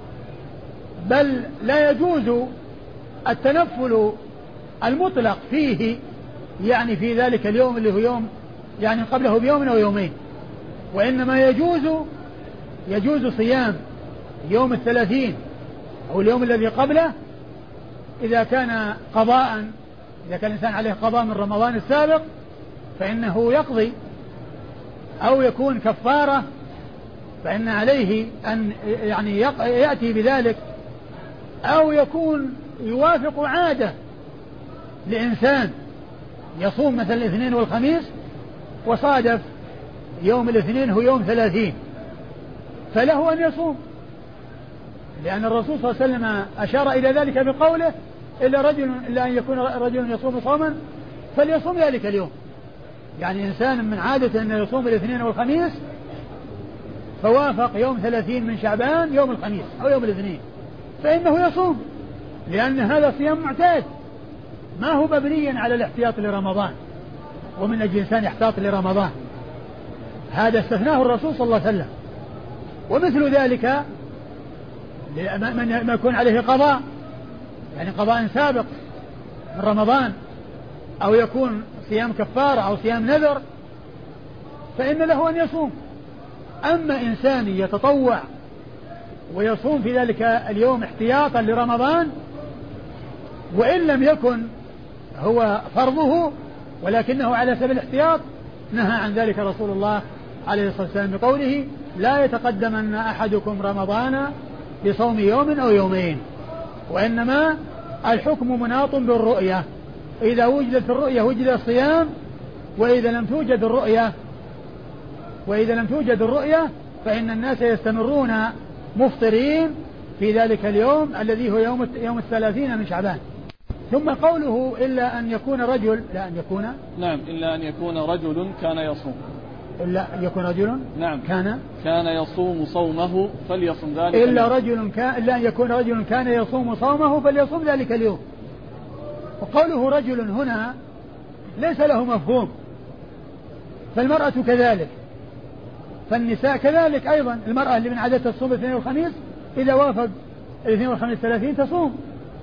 بل لا يجوز التنفل المطلق فيه، يعني في ذلك اليوم اللي هو يوم يعني قبله بيوم أو يومين، وإنما يجوز يجوز صيام يوم الثلاثين أو اليوم الذي قبله إذا كان قضاء، إذا كان الإنسان عليه قضاء من رمضان السابق فإنه يقضي، أو يكون كفارة فإن عليه أن يعني يأتي بذلك، أو يكون يوافق عادة لإنسان يصوم مثل الاثنين والخميس وصادف يوم الاثنين هو يوم ثلاثين فله أن يصوم، لأن الرسول صلى الله عليه وسلم أشار إلى ذلك بقوله إلا رجل إلا أن يكون رجل يصوم صوما فليصوم ذلك اليوم. يعني إنسان من عادة أن يصوم الاثنين والخميس فوافق يوم ثلاثين من شعبان يوم الخميس أو يوم الاثنين فإنه يصوم، لأن هذا صيام معتاد ما هو مبنيا على الاحتياط لرمضان، ومن أجل الإنسان يحتاط لرمضان، هذا استثناه الرسول صلى الله عليه وسلم. ومثل ذلك من يكون عليه قضاء، يعني قضاء سابق من رمضان، أو يكون صيام كفارة أو صيام نذر، فإن له أن يصوم. أما إنسان يتطوع ويصوم في ذلك اليوم احتياطا لرمضان وإن لم يكن هو فرضه ولكنه على سبيل الاحتياط، نهى عن ذلك رسول الله عليه الصلاة والسلام بقوله لا يتقدمن أحدكم رمضان بصوم يوم أو يومين، وإنما الحكم مناط بالرؤية، إذا وجدت الرؤية وجد الصيام، وإذا لم توجد الرؤية وإذا لم توجد الرؤية فإن الناس يستمرون مفطرين في ذلك اليوم الذي هو يوم يوم الثلاثين من شعبان. ثم قوله إلا أن يكون رجل، لا أن يكون نعم إلا أن يكون رجل كان يصوم، إلا أن يكون رجل نعم كان كان يصوم صومه فليصم ذلك إلا رجل كان إلا أن يكون رجل كان يصوم صومه فليصوم ذلك اليوم. وقوله رجل هنا ليس له مفهوم، فالمرأة كذلك، فالنساء كذلك أيضا، المرأة اللي من عادتها تصوم الاثنين والخميس إذا وافق الاثنين والخميس ثلاثين تصوم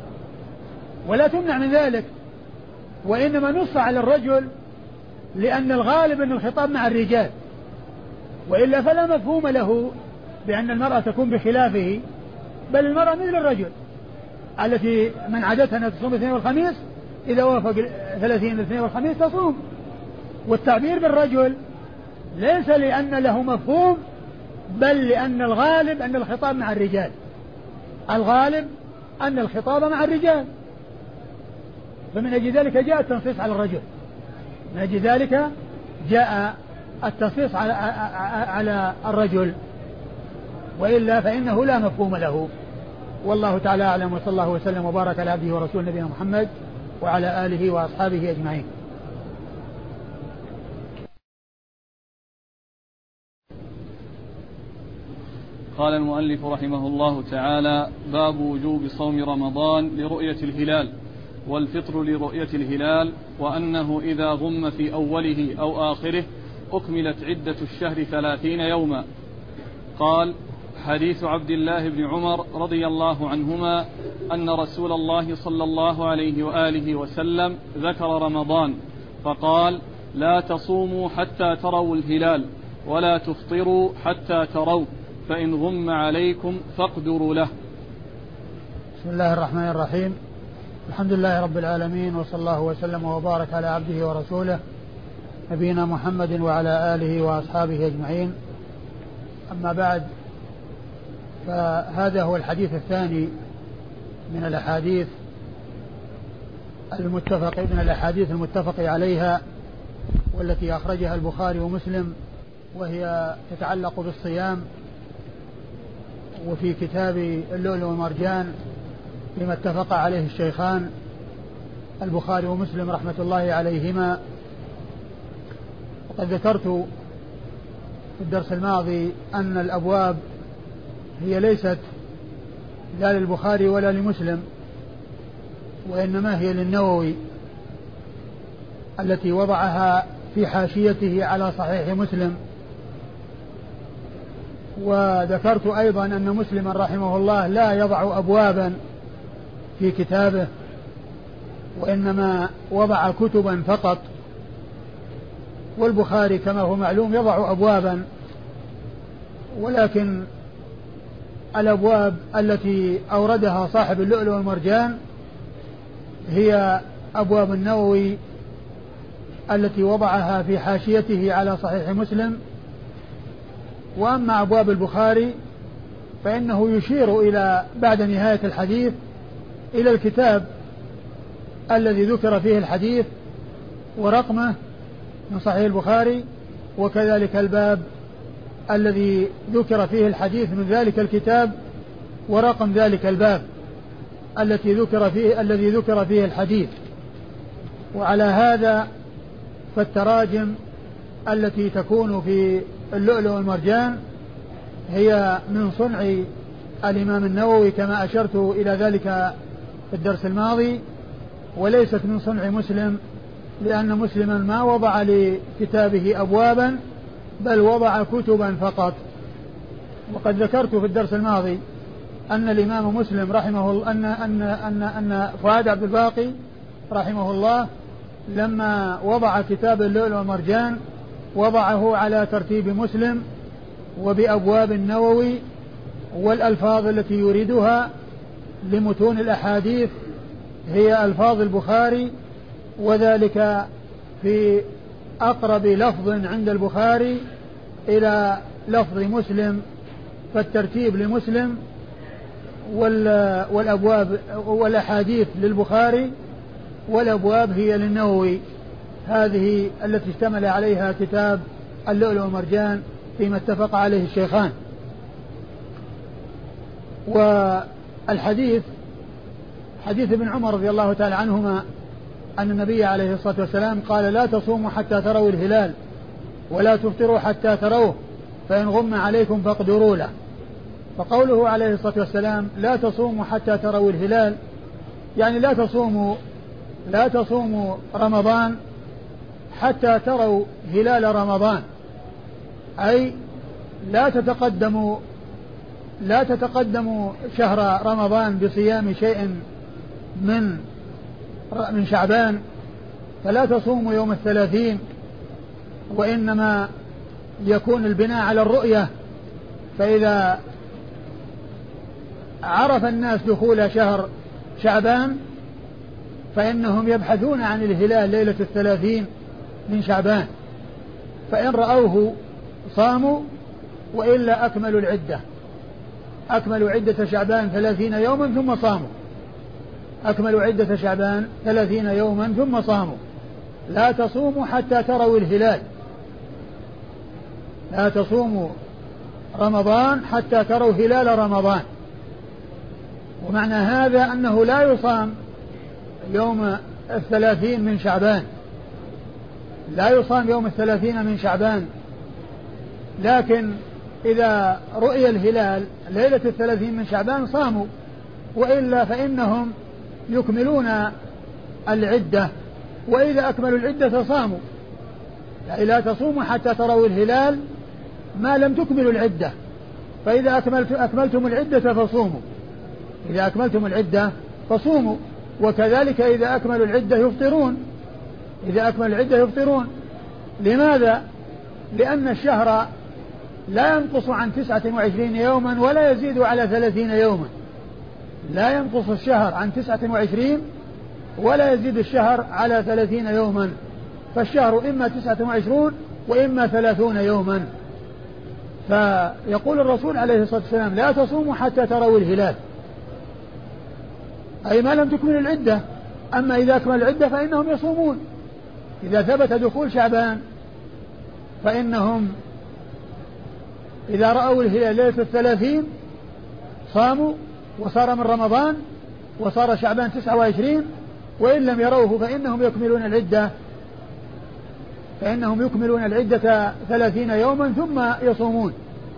ولا تمنع من ذلك، وإنما نص على الرجل لأن الغالب أن الخطاب مع الرجال، وإلا فلا مفهوم له بأن المرأة تكون بخلافه، بل المرأة مثل الرجل التي من عادتها أن تصوم الاثنين والخميس إذا وافق ثلاثين الاثنين والخميس تصوم. والتعبير بالرجل ليس لأن له مفهوم، بل لأن الغالب أن الخطاب مع الرجال، الغالب أن الخطاب مع الرجال، فمن أجل ذلك جاء التنصيص على الرجل، من أجل ذلك جاء التنصيص على, على الرجل، وإلا فإنه لا مفهوم له. والله تعالى أعلم، وصلى الله وسلم وبارك على عبده ورسوله نبينا محمد وعلى آله وأصحابه أجمعين. قال المؤلف رحمه الله تعالى باب وجوب صوم رمضان لرؤية الهلال والفطر لرؤية الهلال، وأنه إذا غم في أوله أو آخره أكملت عدة الشهر ثلاثين يوما. قال حديث عبد الله بن عمر رضي الله عنهما أن رسول الله صلى الله عليه وآله وسلم ذكر رمضان فقال لا تصوموا حتى تروا الهلال ولا تفطروا حتى تروا، فإن غم عليكم فاقدروا له. بسم الله الرحمن الرحيم، الحمد لله رب العالمين، وصلى الله وسلم وبارك على عبده ورسوله نبينا محمد وعلى آله وأصحابه أجمعين. أما بعد، فهذا هو الحديث الثاني من الأحاديث المتفق من الأحاديث المتفق عليها والتي أخرجها البخاري ومسلم، وهي تتعلق بالصيام، وفي كتاب اللؤلؤ والمرجان لما اتفق عليه الشيخان البخاري ومسلم رحمة الله عليهما. وقد ذكرت في الدرس الماضي أن الأبواب هي ليست لا للبخاري ولا لمسلم، وإنما هي للنووي التي وضعها في حاشيته على صحيح مسلم. وذكرت أيضا أن مسلما رحمه الله لا يضع أبوابا في كتابه، وإنما وضع كتبا فقط، والبخاري كما هو معلوم يضع أبوابا، ولكن الأبواب التي أوردها صاحب اللؤلؤ والمرجان هي أبواب النووي التي وضعها في حاشيته على صحيح مسلم. وأما أبواب البخاري فإنه يشير إلى بعد نهاية الحديث إلى الكتاب الذي ذكر فيه الحديث ورقمه من صحيح البخاري، وكذلك الباب الذي ذكر فيه الحديث من ذلك الكتاب ورقم ذلك الباب التي ذكر فيه الذي ذكر فيه الحديث. وعلى هذا فالتراجم التي تكون في اللؤلؤ والمرجان هي من صنع الإمام النووي كما أشرت إلى ذلك في الدرس الماضي، وليست من صنع مسلم، لأن مسلما ما وضع لكتابه أبوابا بل وضع كتبا فقط. وقد ذكرت في الدرس الماضي أن الإمام مسلم رحمه الله أن أن أن أن فؤاد عبد الباقي رحمه الله لما وضع كتاب اللؤلؤ والمرجان وضعه على ترتيب مسلم وبأبواب النووي والألفاظ التي يريدها لمتون الأحاديث هي ألفاظ البخاري، وذلك في أقرب لفظ عند البخاري إلى لفظ مسلم، فالترتيب لمسلم والأبواب والأحاديث للبخاري والأبواب هي للنووي. هذه التي اشتمل عليها كتاب اللؤلؤ والمرجان فيما اتفق عليه الشيخان. والحديث حديث ابن عمر رضي الله تعالى عنهما أن النبي عليه الصلاة والسلام قال: لا تصوموا حتى تروا الهلال ولا تفطروا حتى تروه فإن غم عليكم فاقدروا له. فقوله عليه الصلاة والسلام لا تصوموا حتى تروا الهلال يعني لا تصوموا لا تصوموا رمضان حتى تروا هلال رمضان، أي لا تتقدموا لا تتقدموا شهر رمضان بصيام شيء من من شعبان، فلا تصوموا يوم الثلاثين، وإنما يكون البناء على الرؤية. فإذا عرف الناس دخول شهر شعبان فإنهم يبحثون عن الهلال ليلة الثلاثين من شعبان، فإن رأوه صاموا وإلا أكملوا العدة أكملوا عدة شعبان ثلاثين يوما ثم صاموا أكملوا عدة شعبان ثلاثين يوما ثم صاموا. لا تصوموا حتى تروا الهلال لا تصوموا رمضان حتى تروا هلال رمضان. ومعنى هذا أنه لا يصام يوم الثلاثين من شعبان لا يصام يوم الثلاثين من شعبان، لكن إذا رؤي الهلال ليلة الثلاثين من شعبان صاموا، وإلا فإنهم يكملون العدة، وإذا أكملوا العدة صاموا. يعني لا تصوموا حتى تروا الهلال ما لم تكملوا العدة، فإذا أكملت أكملتم العدة فصوموا إذا أكملتم العدة فصوموا وكذلك إذا أكملوا العدة يفطرون إذا أكملوا العدة يفطرون. لماذا؟ لأن الشهر لا ينقص عن تسعة وعشرين يوما ولا يزيد على ثلاثين يوما لا ينقص الشهر عن تسعة وعشرين ولا يزيد الشهر على ثلاثين يوما، فالشهر إما تسعة وعشرون وإما ثلاثون يوما. فيقول الرسول عليه الصلاة والسلام لا تصوموا حتى تروا الهلال، أي ما لم تكمل العدة. أما إذا أكمل العدة فإنهم يصومون. إذا ثبت دخول شعبان فإنهم إذا رأوا الهلال ليلة الثلاثين صاموا وصار من رمضان وصار شعبان تسعة وعشرين، وإن لم يروه فإنهم يكملون العدة فإنهم يكملون العدة ثلاثين يوما ثم يصومون.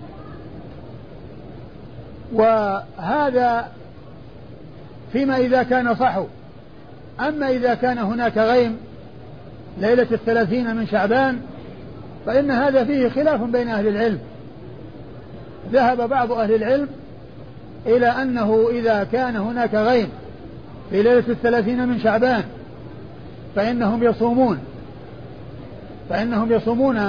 وهذا فيما إذا كان صحو. أما إذا كان هناك غيم ليلة الثلاثين من شعبان فإن هذا فيه خلاف بين أهل العلم. ذهب بعض أهل العلم إلى أنه إذا كان هناك غيم في ليلة الثلاثين من شعبان فإنهم يصومون فإنهم يصومون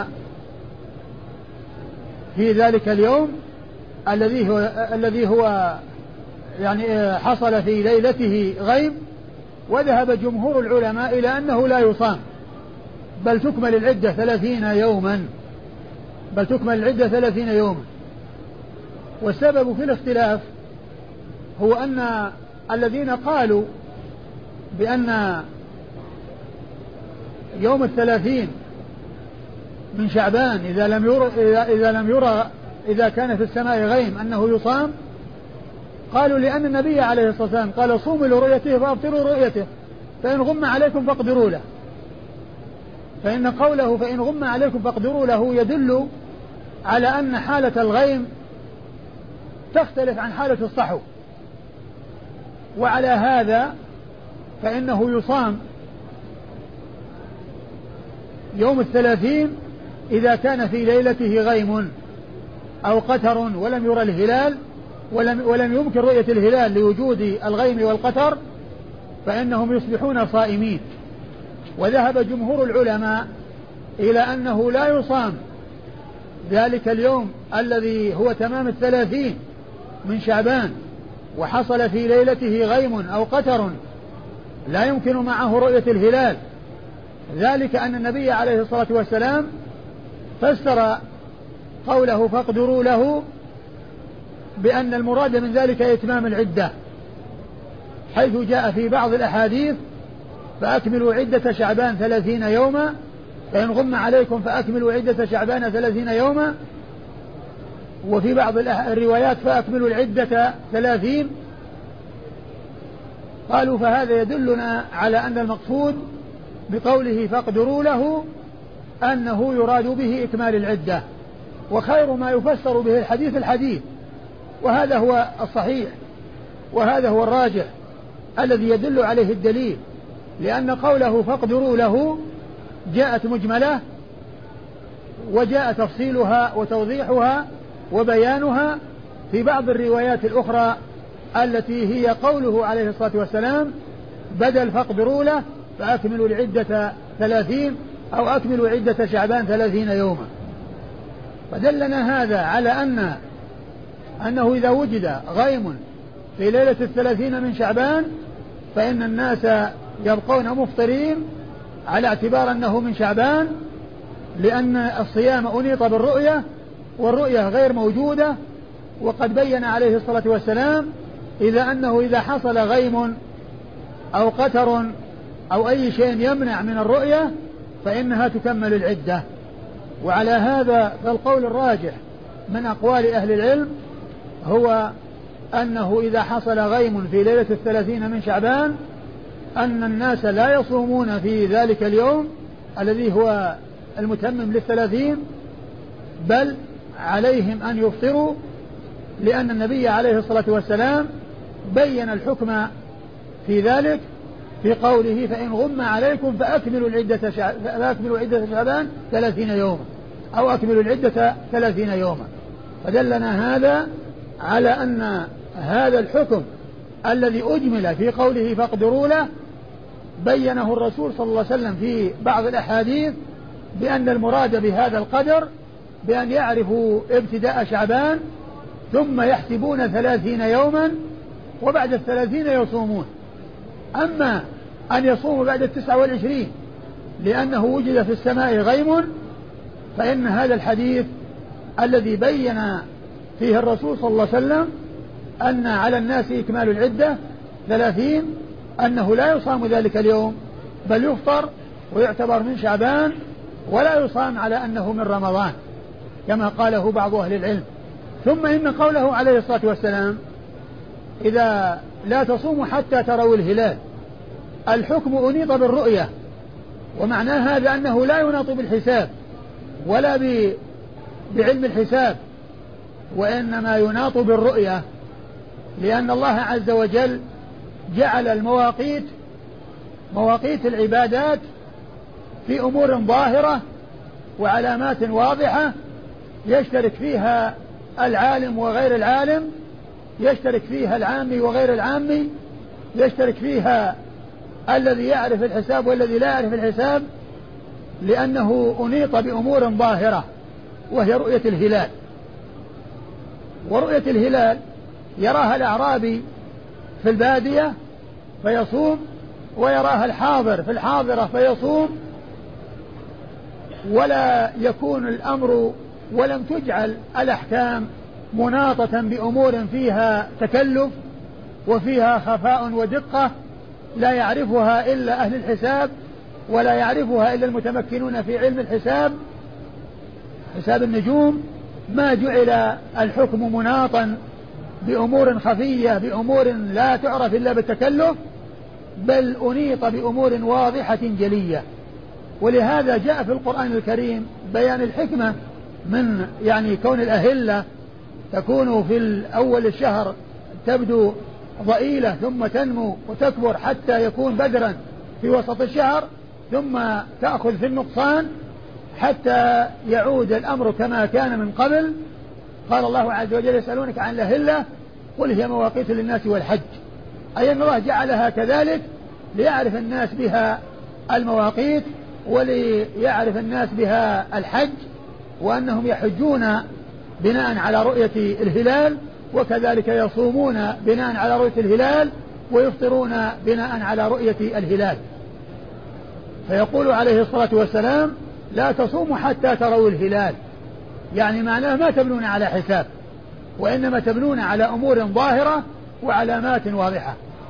في ذلك اليوم الذي هو الذي هو يعني حصل في ليلته غيم. وذهب جمهور العلماء إلى أنه لا يصام بل تكمل العدة ثلاثين يوما بل تكمل العدة ثلاثين يوما. والسبب في الاختلاف هو أن الذين قالوا بأن يوم الثلاثين من شعبان إذا لم يرى إذا, إذا لم يرى إذا كان في السماء غيم أنه يصام؟ قالوا لأن النبي عليه الصلاة والسلام قال صوموا لرؤيته فأفطروا رؤيته فإن غم عليكم فاقدروا له. فإن قوله فإن غم عليكم فاقدروا له يدل على أن حالة الغيم تختلف عن حالة الصحو، وعلى هذا فإنه يصام يوم الثلاثين إذا كان في ليلته غيم أو قتر ولم يرى الهلال ولم, ولم يمكن رؤية الهلال لوجود الغيم والقتر، فإنهم يصبحون صائمين. وذهب جمهور العلماء إلى أنه لا يصام ذلك اليوم الذي هو تمام الثلاثين من شعبان وحصل في ليلته غيم أو قتر لا يمكن معه رؤية الهلال، ذلك أن النبي عليه الصلاة والسلام فسر قوله فاقدروا له بأن المراد من ذلك إتمام العدة، حيث جاء في بعض الأحاديث فأكملوا عدة شعبان ثلاثين يوما فإن غم عليكم فأكملوا عدة شعبان ثلاثين يوما، وفي بعض الروايات فأكملوا العدة ثلاثين. قالوا فهذا يدلنا على أن المقصود بقوله فاقدروا له أنه يراد به إكمال العدة، وخير ما يفسر به الحديث الحديث، وهذا هو الصحيح وهذا هو الراجح الذي يدل عليه الدليل، لأن قوله فاقدروا له جاءت مجملة وجاء تفصيلها وتوضيحها وبيانها في بعض الروايات الأخرى التي هي قوله عليه الصلاة والسلام بدل فاقدروا له فأكملوا العدة ثلاثين أو أكملوا عدة شعبان ثلاثين يوما. فدلنا هذا على أن أنه إذا وجد غيم في ليلة الثلاثين من شعبان فإن الناس يبقون مفطرين على اعتبار أنه من شعبان، لأن الصيام أنيط بالرؤية والرؤية غير موجودة. وقد بين عليه الصلاة والسلام إذا أنه إذا حصل غيم أو قتر أو أي شيء يمنع من الرؤية فإنها تكمل العدة. وعلى هذا فالقول الراجح من أقوال أهل العلم هو أنه إذا حصل غيم في ليلة الثلاثين من شعبان أن الناس لا يصومون في ذلك اليوم الذي هو المتمم للثلاثين، بل عليهم أن يفطروا، لأن النبي عليه الصلاة والسلام بين الحكم في ذلك في قوله فإن غم عليكم فأكملوا العدة فأكملوا عدة شعبان ثلاثين يوما أو أكملوا العدة ثلاثين يوما. فدلنا هذا على أن هذا الحكم الذي أجمل في قوله فاقدروا له بينه الرسول صلى الله عليه وسلم في بعض الأحاديث بأن المراد بهذا القدر بأن يعرفوا ابتداء شعبان ثم يحسبون ثلاثين يوما وبعد الثلاثين يصومون. أما أن يصوموا بعد التسعة والعشرين لأنه وجد في السماء غيم فإن هذا الحديث الذي بين فيه الرسول صلى الله عليه وسلم أن على الناس إكمال العدة ثلاثين أنه لا يصام ذلك اليوم بل يفطر ويعتبر من شعبان ولا يصام على أنه من رمضان كما قاله بعض أهل العلم. ثم إن قوله عليه الصلاة والسلام إذا لا تصوموا حتى تروا الهلال الحكم أنيط بالرؤية، ومعنى هذا أنه لا يناط بالحساب ولا بعلم الحساب، وإنما يناط بالرؤية، لأن الله عز وجل جعل المواقيت مواقيت العبادات في أمور ظاهرة وعلامات واضحة يشترك فيها العالم وغير العالم، يشترك فيها العامي وغير العامي، يشترك فيها الذي يعرف الحساب والذي لا يعرف الحساب، لأنه أنيط بأمور ظاهرة وهي رؤية الهلال. ورؤية الهلال يراها الأعرابي في البادية فيصوم، ويراها الحاضر في الحاضرة فيصوم، ولا يكون الأمر ولم تجعل الأحكام مناطة بأمور فيها تكلف وفيها خفاء ودقة لا يعرفها إلا أهل الحساب ولا يعرفها إلا المتمكنون في علم الحساب، حساب النجوم ما جعل الحكم مناطا بأمور خفية بأمور لا تعرف إلا بالتكلف، بل أنيط بأمور واضحة جلية. ولهذا جاء في القرآن الكريم بيان الحكمة من يعني كون الأهلة تكون في أول الشهر تبدو ضئيلة ثم تنمو وتكبر حتى يكون بدرا في وسط الشهر، ثم تأخذ في النقصان حتى يعود الأمر كما كان من قبل. قال الله عز وجل: يسألونك عن الأهلة قل هي مواقيت للناس والحج، أي أن الله جعلها كذلك ليعرف الناس بها المواقيت وليعرف الناس بها الحج، وأنهم يحجون بناء على رؤية الهلال، وكذلك يصومون بناء على رؤية الهلال، ويفطرون بناء على رؤية الهلال. فيقول عليه الصلاة والسلام: لا تصوموا حتى تروا الهلال، يعني معناه ما تبنون على حساب، وإنما تبنون على أمور ظاهرة وعلامات واضحة.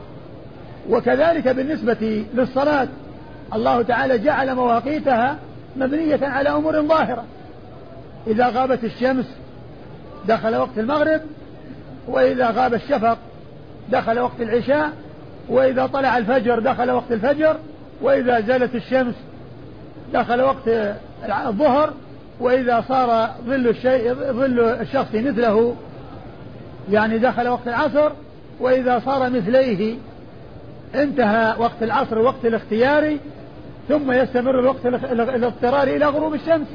وكذلك بالنسبة للصلاة الله تعالى جعل مواقيتها مبنية على أمور ظاهرة. إذا غابت الشمس دخل وقت المغرب، وإذا غاب الشفق دخل وقت العشاء، وإذا طلع الفجر دخل وقت الفجر، وإذا زالت الشمس دخل وقت الظهر، وإذا صار ظل الشيء ظل الشخص مثله يعني دخل وقت العصر، وإذا صار مثليه انتهى وقت العصر وقت الاختياري، ثم يستمر الوقت الاضطراري إلى غروب الشمس.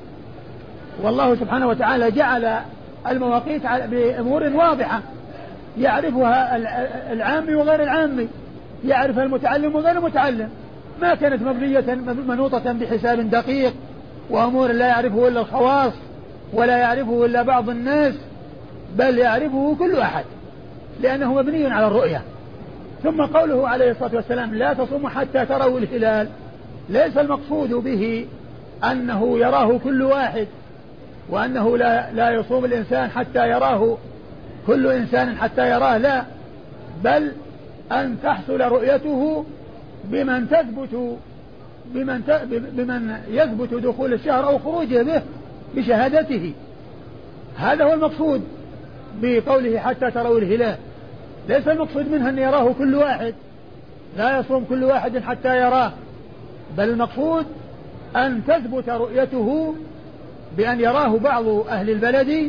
والله سبحانه وتعالى جعل المواقيت بأمور واضحة يعرفها العامي وغير العامي، يعرف المتعلم وغير المتعلم، ما كانت مبنية منوطة بحساب دقيق وأمور لا يعرفه إلا الخواص ولا يعرفه إلا بعض الناس، بل يعرفه كل أحد لأنه مبني على الرؤية. ثم قوله عليه الصلاة والسلام: لا تصوموا حتى تروا الهلال، ليس المقصود به أنه يراه كل واحد، وأنه لا, لا يصوم الإنسان حتى يراه كل إنسان حتى يراه، لا، بل أن تحصل رؤيته بمن تثبت بمن, بمن يثبت دخول الشهر أو خروجه به بشهادته. هذا هو المقصود بقوله حتى تروا الهلال، ليس المقصود منها أن يراه كل واحد، لا يصوم كل واحد حتى يراه، بل المقصود أن تثبت رؤيته بأن يراه بعض أهل البلد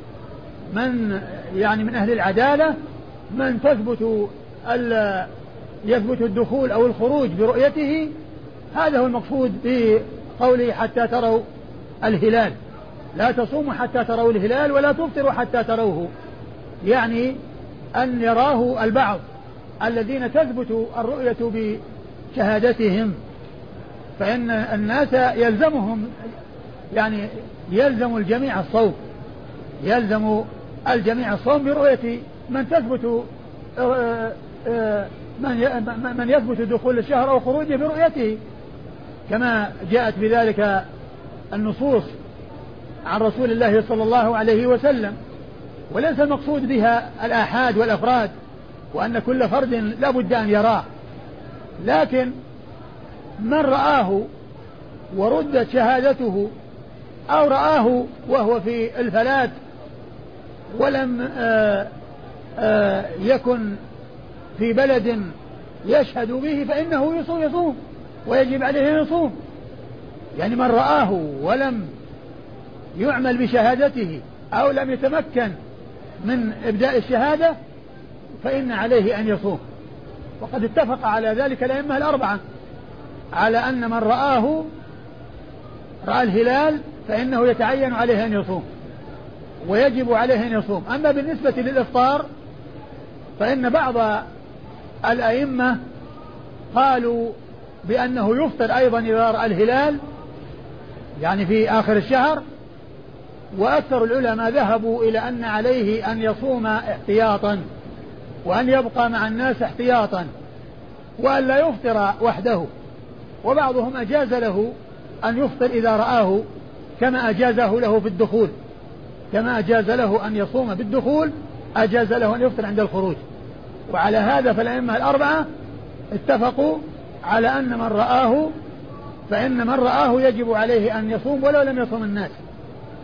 من يعني من أهل العدالة، من تثبت يثبت الدخول أو الخروج برؤيته. هذا هو المقصود بقوله حتى تروا الهلال. لا تصوموا حتى تروا الهلال ولا تفطروا حتى تروه، يعني أن يراه البعض الذين تثبت الرؤية بشهادتهم، فإن الناس يلزمهم يعني يلزم الجميع الصوم، يلزم الجميع الصوم برؤية من تثبت من يثبت دخول الشهر أو خروجه برؤيته، كما جاءت بذلك النصوص عن رسول الله صلى الله عليه وسلم. وليس المقصود بها الآحاد والأفراد وأن كل فرد لا بد أن يراه، لكن من رآه وردت شهادته أو رآه وهو في الفلات ولم آآ آآ يكن في بلد يشهد به فإنه يصوم, يصوم ويجب عليه أن يصوم. يعني من رآه ولم يعمل بشهادته أو لم يتمكن من إبداء الشهادة فإن عليه أن يصوم. وقد اتفق على ذلك الأئمة الأربعة على أن من رآه رأى الهلال فإنه يتعين عليه أن يصوم ويجب عليه أن يصوم. أما بالنسبة للإفطار فإن بعض الأئمة قالوا بأنه يفطر أيضا إذا رأى الهلال يعني في آخر الشهر، وأكثر العلماء ذهبوا إلى أن عليه أن يصوم احتياطا وأن يبقى مع الناس احتياطا وأن لا يفطر وحده. وبعضهم أجاز له أن يفطر إذا رآه كما أجازه له في الدخول، كما أجاز له أن يصوم بالدخول أجاز له أن يفطر عند الخروج. وعلى هذا فالأئمة الأربعة اتفقوا على أن من رآه فإن من رآه يجب عليه أن يصوم ولو لم يصوم الناس،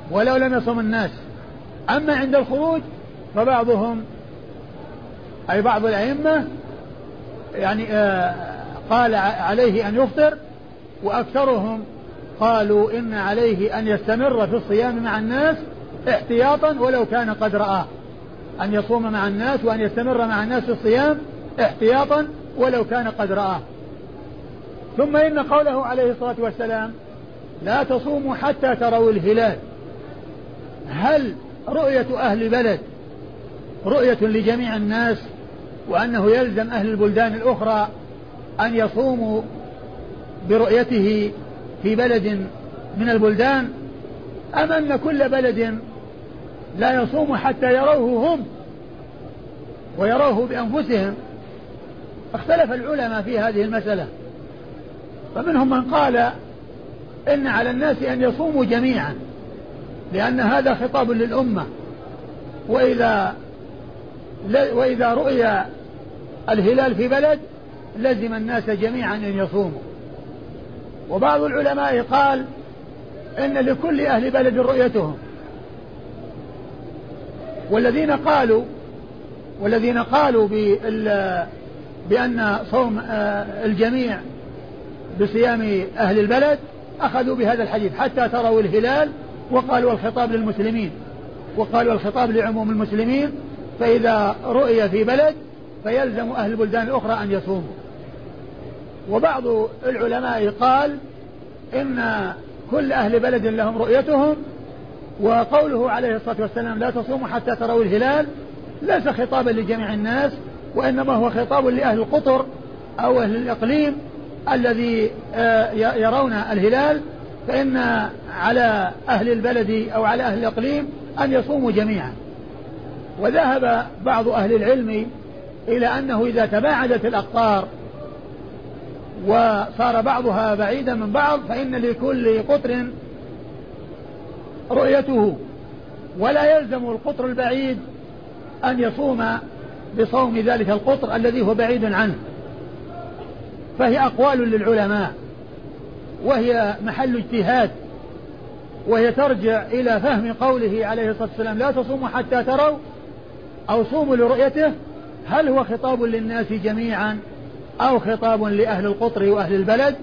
ولو لم يصم الناس. أما عند الخروج فبعضهم أي بعض الأئمة يعني آه قال عليه أن يفطر، وأكثرهم قالوا إن عليه أن يستمر في الصيام مع الناس احتياطا ولو كان قد رأى، أن يصوم مع الناس وأن يستمر مع الناس في الصيام احتياطا ولو كان قد رأى. ثم إن قوله عليه الصلاة والسلام لا تصوموا حتى تروا الهلال، هل رؤية أهل بلد رؤية لجميع الناس وأنه يلزم أهل البلدان الأخرى أن يصوموا برؤيته في بلد من البلدان، أم أن كل بلد لا يصوم حتى يروه هم ويروه بأنفسهم؟ اختلف العلماء في هذه المسألة، فمنهم من قال إن على الناس أن يصوموا جميعا لأن هذا خطاب للأمة، وإذا وإذا رؤي الهلال في بلد لزم الناس جميعا أن يصوموا. وبعض العلماء قال إن لكل أهل بلد رؤيتهم، والذين قالوا والذين قالوا بأن صوم الجميع بصيام أهل البلد أخذوا بهذا الحديث حتى تروا الهلال، وقالوا الخطاب للمسلمين، وقالوا الخطاب لعموم المسلمين، فإذا رؤي في بلد فيلزم أهل البلدان الأخرى أن يصوموا. وبعض العلماء قال إن كل أهل بلد لهم رؤيتهم، وقوله عليه الصلاة والسلام لا تصوموا حتى تروا الهلال ليس خطابا لجميع الناس، وإنما هو خطاب لأهل القطر أو أهل الإقليم الذي يرون الهلال، فإن على أهل البلد أو على أهل الإقليم أن يصوموا جميعا. وذهب بعض أهل العلم إلى أنه إذا تباعدت الأقطار وصار بعضها بعيدا من بعض فإن لكل قطر رؤيته، ولا يلزم القطر البعيد أن يصوم بصوم ذلك القطر الذي هو بعيد عنه. فهي أقوال للعلماء وهي محل اجتهاد، وهي ترجع إلى فهم قوله عليه الصلاة والسلام لا تصوموا حتى تروا أو صوموا لرؤيته، هل هو خطاب للناس جميعا أو خطاب لأهل القطر وأهل البلد؟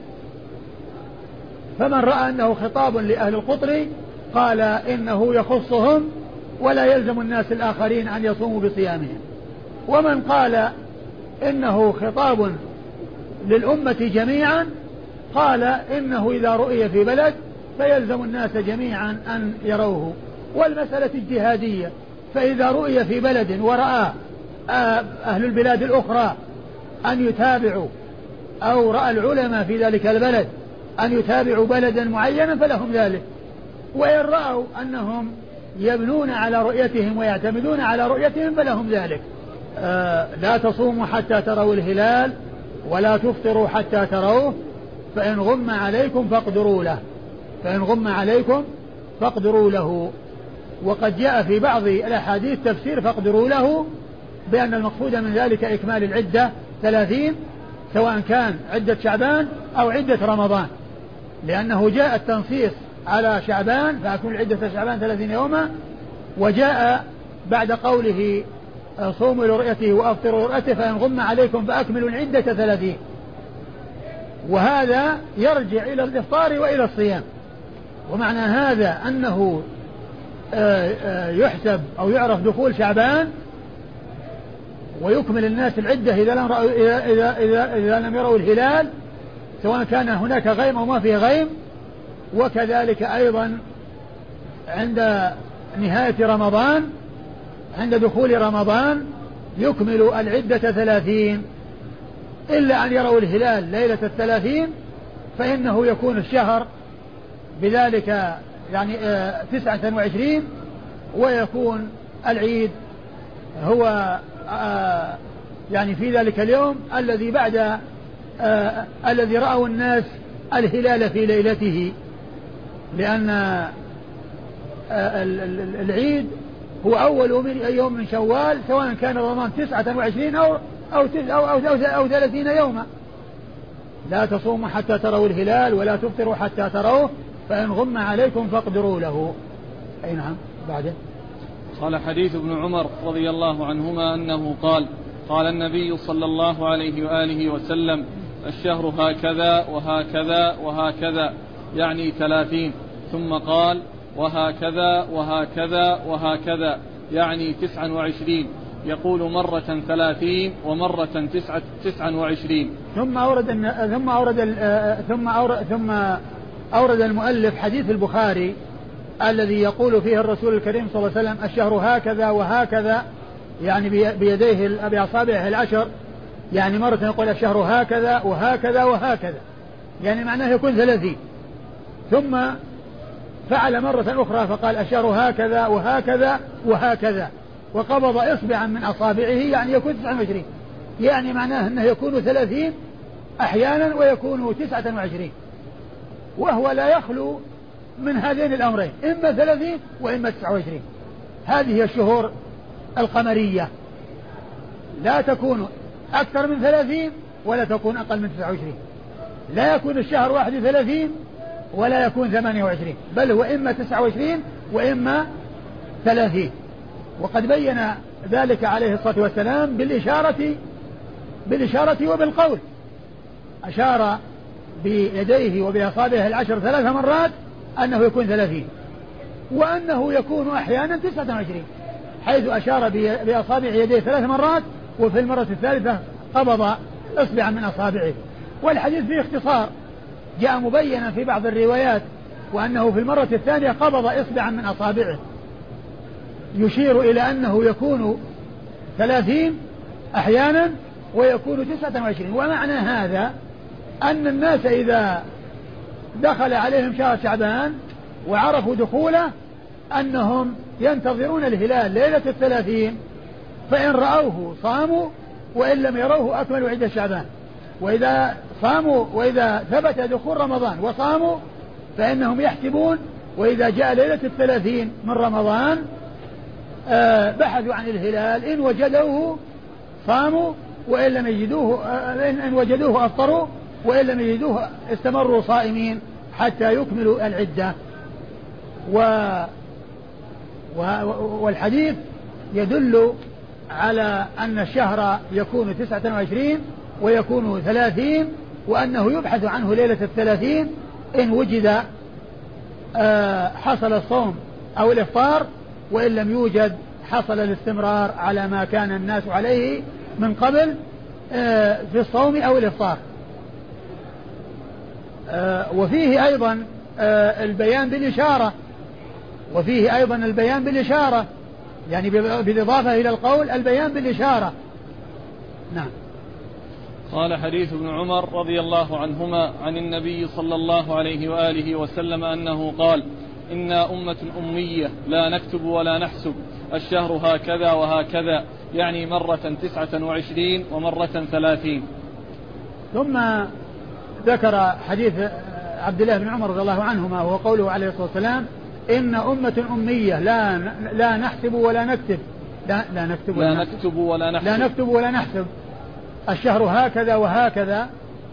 فمن رأى أنه خطاب لأهل القطر قال إنه يخصهم ولا يلزم الناس الآخرين أن يصوموا بصيامهم، ومن قال إنه خطاب للأمة جميعا قال إنه إذا رؤي في بلد فيلزم الناس جميعا أن يروه. والمسألة اجتهادية، فإذا رؤي في بلد ورأى أهل البلاد الأخرى أن يتابعوا أو رأى العلماء في ذلك البلد أن يتابعوا بلدا معينا فلهم ذلك، وإن رأوا أنهم يبنون على رؤيتهم ويعتمدون على رؤيتهم فلهم ذلك. آه لا تصوموا حتى تروا الهلال ولا تفطروا حتى تروه فإن غم عليكم فاقدروا له فإن غم عليكم فاقدروا له. وقد جاء في بعض الأحاديث تفسير فاقدروا له بأن المقصود من ذلك إكمال العدة ثلاثين، سواء كان عدة شعبان أو عدة رمضان، لأنه جاء التنصيص على شعبان فأكمل عدة شعبان ثلاثين يوما، وجاء بعد قوله صوموا لرؤيته وأفطروا لرؤيته فإن غم عليكم فأكملوا العدة ثلاثين. وهذا يرجع إلى الإفطار وإلى الصيام. ومعنى هذا أنه يحسب أو يعرف دخول شعبان ويكمل الناس العدة إذا لم, إذا إذا إذا إذا لم يروا الهلال، سواء كان هناك غيم أو ما فيه غيم. وكذلك أيضا عند نهاية رمضان عند دخول رمضان يكمل العدة ثلاثين، إلا أن يروا الهلال ليلة الثلاثين فإنه يكون الشهر بذلك يعني تسعة وعشرين، ويكون العيد هو آه يعني في ذلك اليوم الذي بعد آه الذي رأوا الناس الهلال في ليلته، لأن آه العيد هو أول من يوم من شوال، سواء كان رمضان تسعة وعشرين أو أو أو أو, أو, أو ثلاثين يوما. لا تصوموا حتى تروا الهلال ولا تفطروا حتى تروه فإن غم عليكم فاقدروا له. أي نعم. بعده قال حديث ابن عمر رضي الله عنهما أنه قال قال النبي صلى الله عليه وآله وسلم الشهر هكذا وهكذا وهكذا يعني ثلاثين، ثم قال وهكذا وهكذا وهكذا يعني تسعا وعشرين، يقول مرة ثلاثين ومرة تسعة تسعا وعشرين. ثم أورد ثم أورد ثم أورد ثم أورد المؤلف حديث البخاري الذي يقول فيه الرسول الكريم صلى الله عليه وسلم الشهر هكذا وهكذا يعني بيديه بأصابعه العشر، يعني مرة يقول الشهر هكذا وهكذا وهكذا يعني معناه يكون ثلاثين، ثم فعل مرة أخرى فقال الشهر هكذا وهكذا وهكذا وقبض إصبعا من أصابعه يعني يكون تسعة وعشرين، يعني معناه أنه يكون ثلاثين أحيانا ويكون تسعة وعشرين، وهو لا يخلو من هذين الأمرين، إما ثلاثين وإما تسعة وعشرين. هذه هي الشهور القمرية، لا تكون أكثر من ثلاثين ولا تكون أقل من تسعة وعشرين، لا يكون الشهر واحد ثلاثين ولا يكون ثمانية وعشرين، بل هو إما تسعة وعشرين وإما ثلاثين. وقد بين ذلك عليه الصلاة والسلام بالإشارة بالإشارة وبالقول، أشار بيديه وبأصابعه العشر ثلاث مرات أنه يكون ثلاثين، وأنه يكون أحيانا تسعة وعشرين، حيث أشار بأصابع يديه ثلاث مرات وفي المرة الثالثة قبض إصبعا من أصابعه. والحديث فيه اختصار، جاء مبينا في بعض الروايات وأنه في المرة الثانية قبض إصبعا من أصابعه، يشير إلى أنه يكون ثلاثين أحيانا ويكون تسعة وعشرين. ومعنى هذا أن الناس إذا دخل عليهم شهر شعبان وعرفوا دخوله أنهم ينتظرون الهلال ليلة الثلاثين، فإن رأوه صاموا وإن لم يروه أكملوا عدة شعبان، وإذا صاموا وإذا ثبت دخول رمضان وصاموا فإنهم يحسبون، وإذا جاء ليلة الثلاثين من رمضان آه بحثوا عن الهلال، إن وجدوه صاموا وإن لم يجدوه آه إن وجدوه أفطروا وإن لم يجدوه استمروا صائمين حتى يكملوا العدة. و والحديث يدل على أن الشهر يكون تسعة وعشرين ويكون ثلاثين، وأنه يبحث عنه ليلة الثلاثين إن وجد آه حصل الصوم أو الإفطار، وإن لم يوجد حصل الاستمرار على ما كان الناس عليه من قبل آه في الصوم أو الإفطار. آه وفيه أيضا آه البيان بالإشارة، وفيه أيضا البيان بالإشارة، يعني بالإضافة إلى القول البيان بالإشارة. نعم. قال حديث ابن عمر رضي الله عنهما عن النبي صلى الله عليه وآله وسلم أنه قال إنا أمة أمية لا نكتب ولا نحسب، الشهر هكذا وهكذا يعني مرة تسعة وعشرين ومرة ثلاثين. ثم ذكر حديث عبد الله بن عمر رضي الله عنهما وهو قوله عليه الصلاة والسلام إن أمة أمية لا لا نحسب ولا نكتب لا, لا نكتب ولا, لا نكتب ولا نحسب لا نكتب ولا نحسب الشهر هكذا وهكذا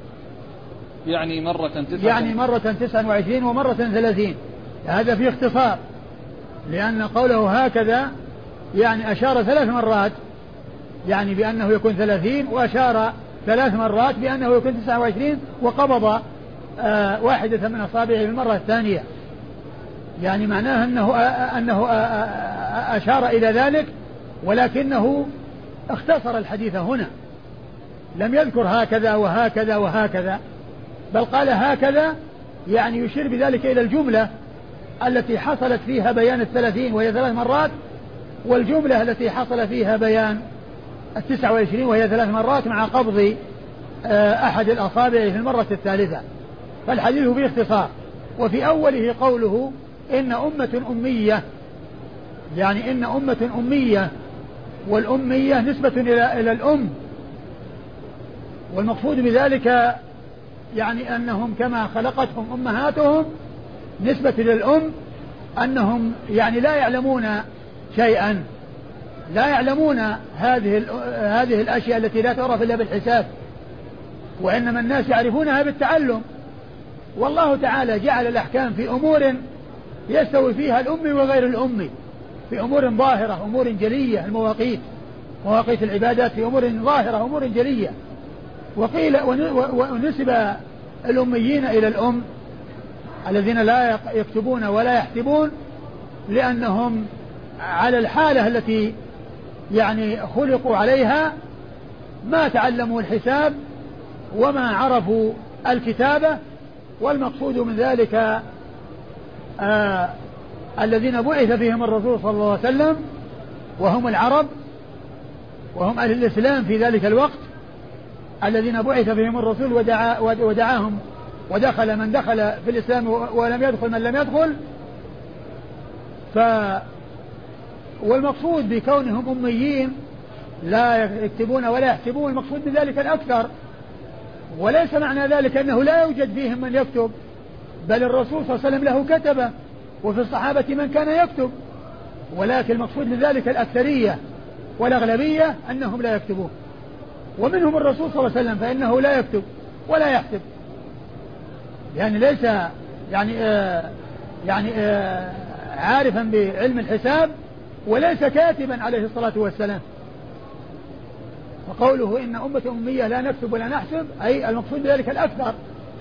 يعني مرة تسعة يعني مرة تسعة وعشرين ومرة ثلاثين. هذا في اختصار، لأن قوله هكذا يعني أشار ثلاث مرات يعني بأنه يكون ثلاثين، وأشار ثلاث مرات بأنه يكون تسعة وعشرين، وقبض آه واحدة من أصابعه في المرة الثانية، يعني معناه أنه, آه أنه آه آه أشار إلى ذلك، ولكنه اختصر الحديث هنا، لم يذكر هكذا وهكذا وهكذا، بل قال هكذا يعني يشير بذلك إلى الجملة التي حصلت فيها بيان الثلاثين وهي ثلاث مرات، والجملة التي حصل فيها بيان التسعة وعشرين وهي ثلاث مرات مع قبض أحد الأصابع في المرة الثالثة. فالحديث فيه اختصار. وفي أوله قوله إن أمة أمية، يعني إن أمة أمية، والأمية نسبة إلى إلى الأم، والمقصود بذلك يعني أنهم كما خلقتهم أمهاتهم نسبة للأم، أنهم يعني لا يعلمون شيئا، لا يعلمون هذه هذه الأشياء التي لا تعرف إلا بالحساب، وإنما الناس يعرفونها بالتعلم. والله تعالى جعل الأحكام في أمور يستوي فيها الأمي وغير الأمي في أمور ظاهرة أمور جلية، المواقيت مواقيت العبادات في أمور ظاهرة أمور جلية. وقيل ونسب الأميين إلى الأم الذين لا يكتبون ولا يحسبون لأنهم على الحالة التي يعني خلقوا عليها، ما تعلموا الحساب وما عرفوا الكتابة. والمقصود من ذلك آه الذين بعث فيهم الرسول صلى الله عليه وسلم وهم العرب وهم أهل الإسلام في ذلك الوقت، الذين بعث فيهم الرسول ودعا ودعاهم ودخل من دخل في الإسلام ولم يدخل من لم يدخل. ف والمقصود بكونهم أميين لا يكتبون ولا يحسبون، المقصود بذلك الأكثر، وليس معنى ذلك أنه لا يوجد فيهم من يكتب، بل الرسول صلى الله عليه وسلم له كتبه وفي الصحابة من كان يكتب، ولكن المقصود بذلك الأكثرية والأغلبية أنهم لا يكتبون. ومنهم الرسول صلى الله عليه وسلم فإنه لا يكتب ولا يحسب، يعني ليس يعني آه يعني آه عارفا بعلم الحساب وليس كاتبا عليه الصلاة والسلام. وقوله إن أمة أمية لا نكتب ولا نحسب أي المقصود بذلك الأكثر،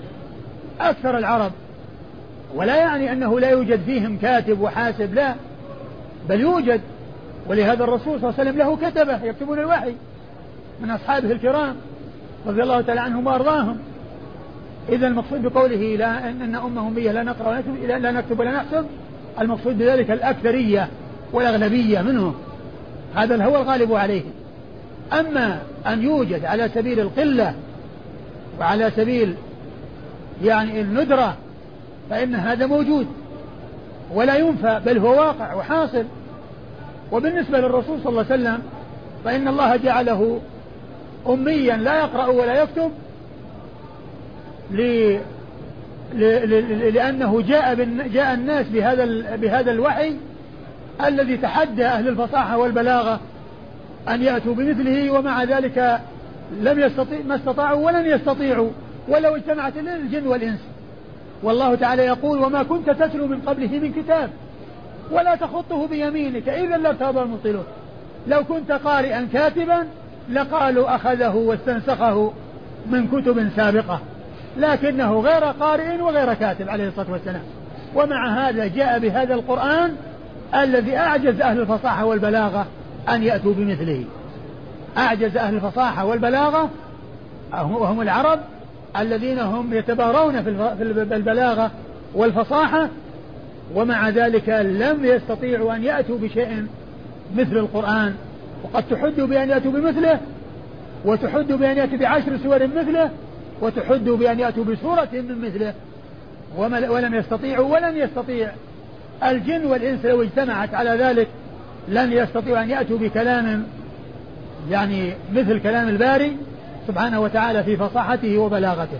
أكثر العرب، ولا يعني أنه لا يوجد فيهم كاتب وحاسب، لا، بل يوجد. ولهذا الرسول صلى الله عليه وسلم له كتبه يكتبون الوحي من أصحابه الكرام رضي الله تعالى عنهم وأرضاهم. إذا المقصود بقوله لا إن أمة أمية لا نقرأ ولا نكتب, لا نكتب ولا نحسب، المقصود بذلك الأكثرية والأغلبية منهم، هذا هو الغالب عليه. أما أن يوجد على سبيل القلة وعلى سبيل يعني الندرة فإن هذا موجود ولا ينفى، بل هو واقع وحاصل. وبالنسبة للرسول صلى الله عليه وسلم فإن الله جعله أميا لا يقرأ ولا يكتب ل... ل... ل... لأنه جاء, بال... جاء الناس بهذا, بهذا الوحي الذي تحدى أهل الفصاحة والبلاغة أن يأتوا بمثله، ومع ذلك لم يستطيع ما استطاعوا ولن يستطيعوا ولو اجتمعت الجن والإنس. والله تعالى يقول وما كنت تتلو من قبله من كتاب ولا تخطه بيمينك إذا لارتاب المبطلون. لو كنت قارئا كاتبا لقالوا أخذه واستنسخه من كتب سابقة، لكنه غير قارئ وغير كاتب عليه الصلاة والسلام، ومع هذا جاء بهذا القرآن الذي أعجز أهل الفصاحة والبلاغة أن يأتوا بمثله. أعجز أهل الفصاحة والبلاغة وهم العرب الذين هم يتبارون في البلاغة والفصاحة، ومع ذلك لم يستطيعوا أن يأتوا بشيء مثل القرآن. وقد تحدوا بأن يأتوا بمثله، وتحدوا بأن يأتوا بعشر سور مثله، وتحدوا بأن يأتوا بسورة من مثله، ولم يستطيعوا ولن يستطيع الجن والإنس لو اجتمعت على ذلك لن يستطيعوا أن يأتوا بكلام يعني مثل كلام الباري سبحانه وتعالى في فصاحته وبلاغته.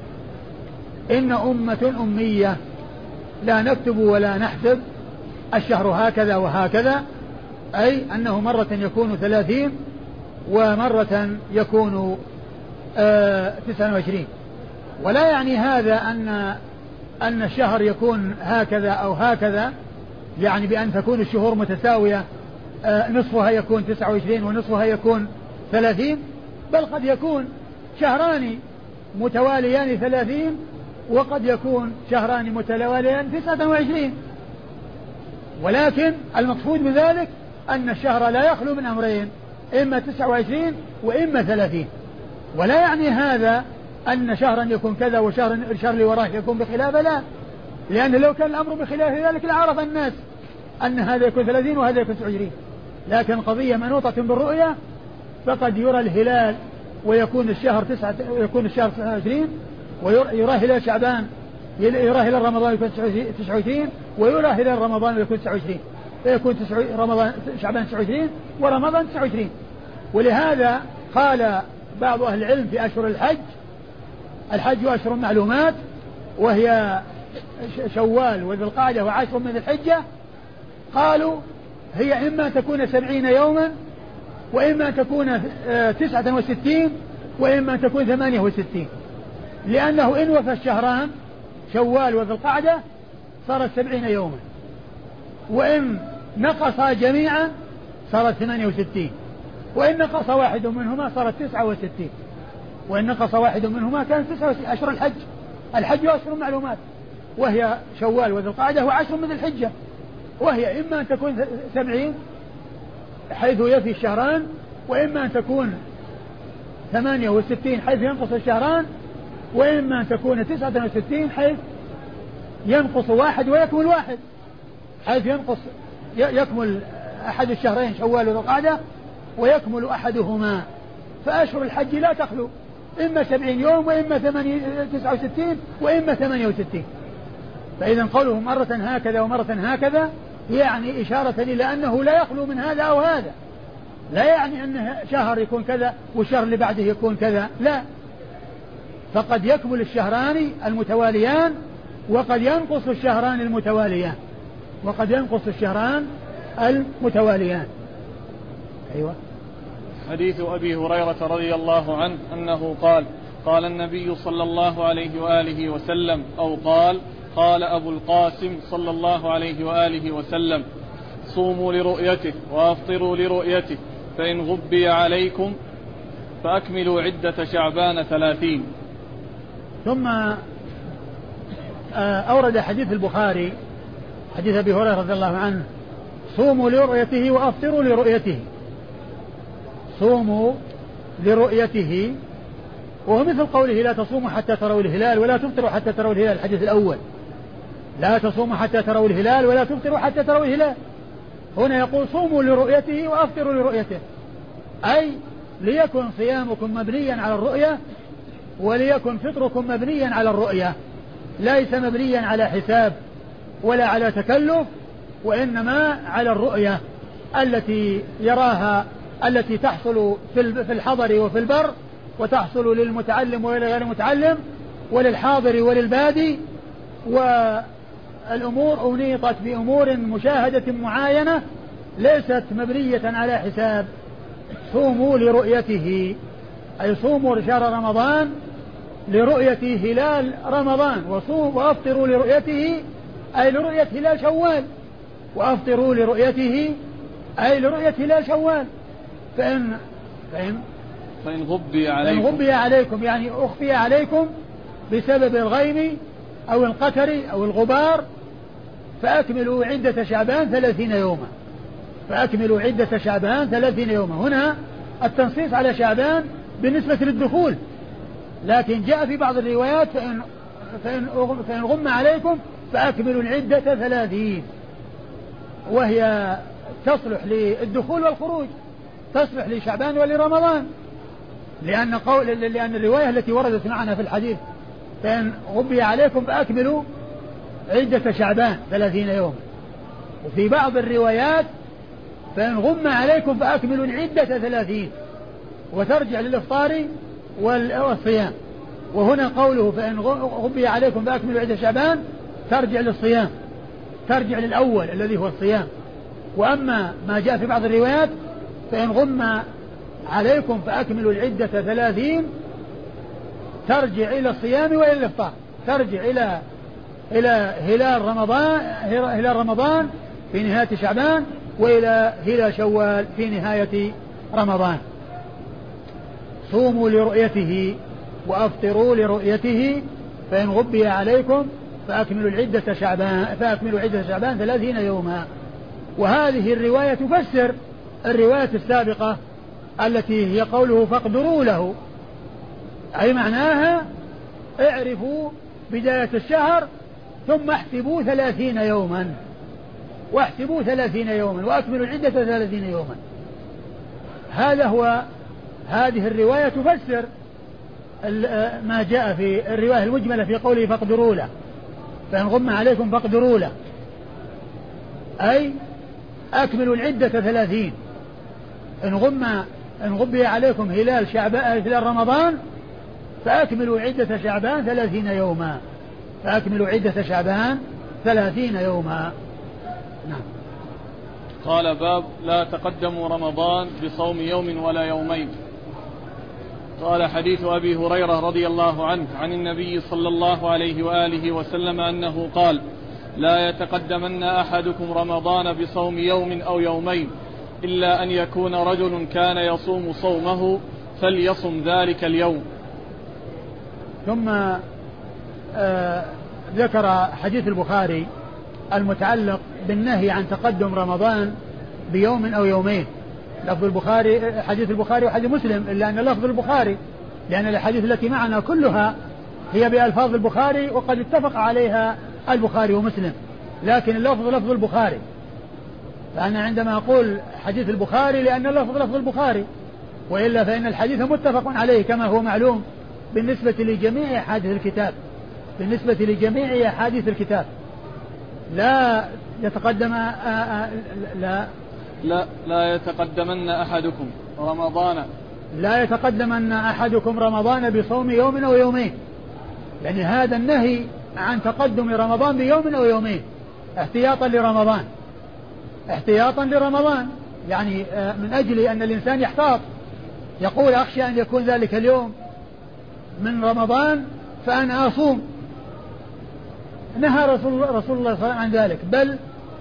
إن أمة أمية لا نكتب ولا نحسب، الشهر هكذا وهكذا، أي أنه مرة يكون ثلاثين ومرة يكون آه تسعة وعشرين. ولا يعني هذا أن أن الشهر يكون هكذا أو هكذا، يعني بأن تكون الشهور متساوية، آه نصفها يكون تسعة وعشرين ونصفها يكون ثلاثين، بل قد يكون شهران متواليان ثلاثين وقد يكون شهران متواليان تسعة وعشرين. ولكن المقصود بذلك أن الشهر لا يخلو من أمرين، إما تسعة وعشرين وإما ثلاثين. ولا يعني هذا أن شهرا يكون كذا وشهر الشهر اللي وراه يكون بخلافه، لا، لأن لو كان الأمر بخلاف ذلك لعرف الناس أن هذا يكون ثلاثين وهذا يكون تسعة وعشرين. لكن قضية منوطة بالرؤية، فقد يرى الهلال ويكون الشهر تسعة يكون الشهر تسعة وعشرين، ويرى هلال شعبان يرى هلال رمضان يكون تسعة وعشرين، ويرى هلال رمضان ويكون تسعة وعشرين، فيكون رمضان شعبان تسعة وعشرين ورمضان تسعة وعشرين. ولهذا قال بعض أهل العلم في أشهر الحج: الحج أشهر معلومات، وهي شوال وذي القعدة وعشر من الحجة. قالوا هي إما تكون سبعين يوما، وإما تكون تسعة وستين، وإما تكون ثمانية وستين، لأنه إن وفى الشهران شوال وذي القعدة صارت سبعين يوما، وإن نقص جميعا صارت ثمانية وستين، وإن نقص واحد منهما صارت تسعة وستين، وإن نقص واحد منهما كان تسعة وستين. أشهر الحج، الحج أشهر معلومات، وهي شوال وذي القعدة وعشر من الحجة، وهي إما أن تكون سبعين حيث يفي الشهران، وإما أن تكون ثمانية وستين حيث ينقص الشهران، وإما أن تكون تسعة وستين حيث ينقص واحد ويكمل واحد، حيث ينقص يكمل أحد الشهرين شوال وذي القعدة ويكمل أحدهما. فأشهر الحج لا تخلو، إما سبعين يوم وإما تسعة وستين وإما ثمانية وستين. فإذا قوله مرة هكذا ومرة هكذا يعني إشارة إلى أنه لا يخلو من هذا أو هذا، لا يعني أنه شهر يكون كذا والشهر اللي بعده يكون كذا، لا، فقد يكمل الشهران المتواليان وقد ينقص الشهران المتواليان، وقد ينقص الشهران المتواليان. أيوة. حديث أبي هريرة رضي الله عنه أنه قال قال النبي صلى الله عليه وآله وسلم أو قال قال أبو القاسم صلى الله عليه وآله وسلم صوموا لرؤيته وأفطروا لرؤيته فإن غبي عليكم فأكملوا عدة شعبان ثلاثين. ثم أورد حديث البخاري حديث أبي هريرة رضي الله عنه صوموا لرؤيته وأفطروا لرؤيته، صوموا لرؤيته، وهو مثل قوله لا تصوموا حتى تروا الهلال ولا تفطروا حتى تروا الهلال، الحديث الأول لا تصوموا حتى تروا الهلال ولا تفطروا حتى تروا الهلال. هنا يقول صوموا لرؤيته وأفطروا لرؤيته، أي ليكن صيامكم مبنيا على الرؤية وليكن فطركم مبنيا على الرؤية، ليس مبنيا على حساب ولا على تكلف، وإنما على الرؤية التي يراها التي تحصل في الحضر وفي البر، وتحصل للمتعلم ولغير المتعلم وللحاضر وللبادي، والأمور أنيطت بأمور مشاهدة معاينة ليست مبنية على حساب. صوموا لرؤيته أي صوموا شهر رمضان لرؤية هلال رمضان، وصوم وأفطروا لرؤيته أي لرؤية هلال شوال، وأفطروا لرؤيته أي لرؤية هلال شوال. فإن فإن فإن غبي عليكم, فإن غبي عليكم يعني أخفي عليكم بسبب الغيم أو القتر أو الغبار فأكملوا عدة شعبان ثلاثين يوما، فأكملوا عدة شعبان ثلاثين يوما. هنا التنصيص على شعبان بالنسبة للدخول، لكن جاء في بعض الروايات فإن, فإن, فإن غم عليكم فأكملوا العدة ثلاثين، وهي تصلح للدخول والخروج، تصلح لشعبان ولرمضان، لأن, قول لأن الرواية التي وردت معنا في الحديث فإن غبي عليكم فأكملوا عدة شعبان ثلاثين يوم، وفي بعض الروايات فإن غم عليكم فأكملوا العدة ثلاثين، وترجع للإفطار والصيام. وهنا قوله فإن غبي عليكم فأكملوا عدة شعبان ترجع للصيام، ترجع للأول الذي هو الصيام. وأما ما جاء في بعض الروايات فإن غم عليكم فأكملوا العدة ثلاثين ترجع إلى الصيام وإلى الإفطار، ترجع إلى إلى هلال رمضان هلال رمضان في نهاية شعبان وإلى هلال شوال في نهاية رمضان. صوموا لرؤيته وأفطروا لرؤيته فإن غبي عليكم فأكملوا العدة شعبان فأكملوا عدة شعبان ثلاثين يوما. وهذه الرواية تفسر الرواية السابقة التي هي قوله فاقدروا له، أي معناها اعرفوا بداية الشهر ثم احسبوا ثلاثين يوما، واحسبوا ثلاثين يوما وأكملوا العدة ثلاثين يوما. هذا هو هذه الرواية تفسر ما جاء في الرواية المجملة في قوله فاقدروا له، فإن غم عليكم فاقدروا له أي أكملوا العدة ثلاثين. إن غم إن غبي عليكم هلال شعبان هلال رمضان فأكملوا عدة شعبان ثلاثين يوما، فأكملوا عدة شعبان ثلاثين يوما. نعم. قال باب لا تقدموا رمضان بصوم يوم ولا يومين. قال حديث أبي هريرة رضي الله عنه عن النبي صلى الله عليه وآله وسلم أنه قال لا يتقدمن أحدكم رمضان بصوم يوم أو يومين إلا أن يكون رجل كان يصوم صومه فليصم ذلك اليوم. ثم آه ذكر حديث البخاري المتعلق بالنهي عن تقدم رمضان بيوم أو يومين. لفظ البخاري حديث البخاري وحديث مسلم إلا أن لفظ البخاري، لأن الحديث التي معنا كلها هي بألفاظ البخاري وقد اتفق عليها البخاري ومسلم، لكن اللفظ لفظ البخاري. فأنا عندما أقول حديث البخاري لأن اللفظ لفظ البخاري، وإلا فإن الحديث متفق عليه كما هو معلوم بالنسبة لجميع أحاديث الكتاب بالنسبة لجميع أحاديث الكتاب. لا يتقدم آآ آآ لا لا لا يتقدمن أحدكم رمضان لا يتقدمن أحدكم رمضان بصوم يوم أو يومين، يعني هذا النهي عن تقدم رمضان بيوم أو يومين احتياطا لرمضان احتياطا لرمضان يعني من أجل أن الإنسان يحتاط، يقول أخشى أن يكون ذلك اليوم من رمضان فأنا أصوم. نهى رسول, رسول الله صلى الله عليه وسلم عن ذلك، بل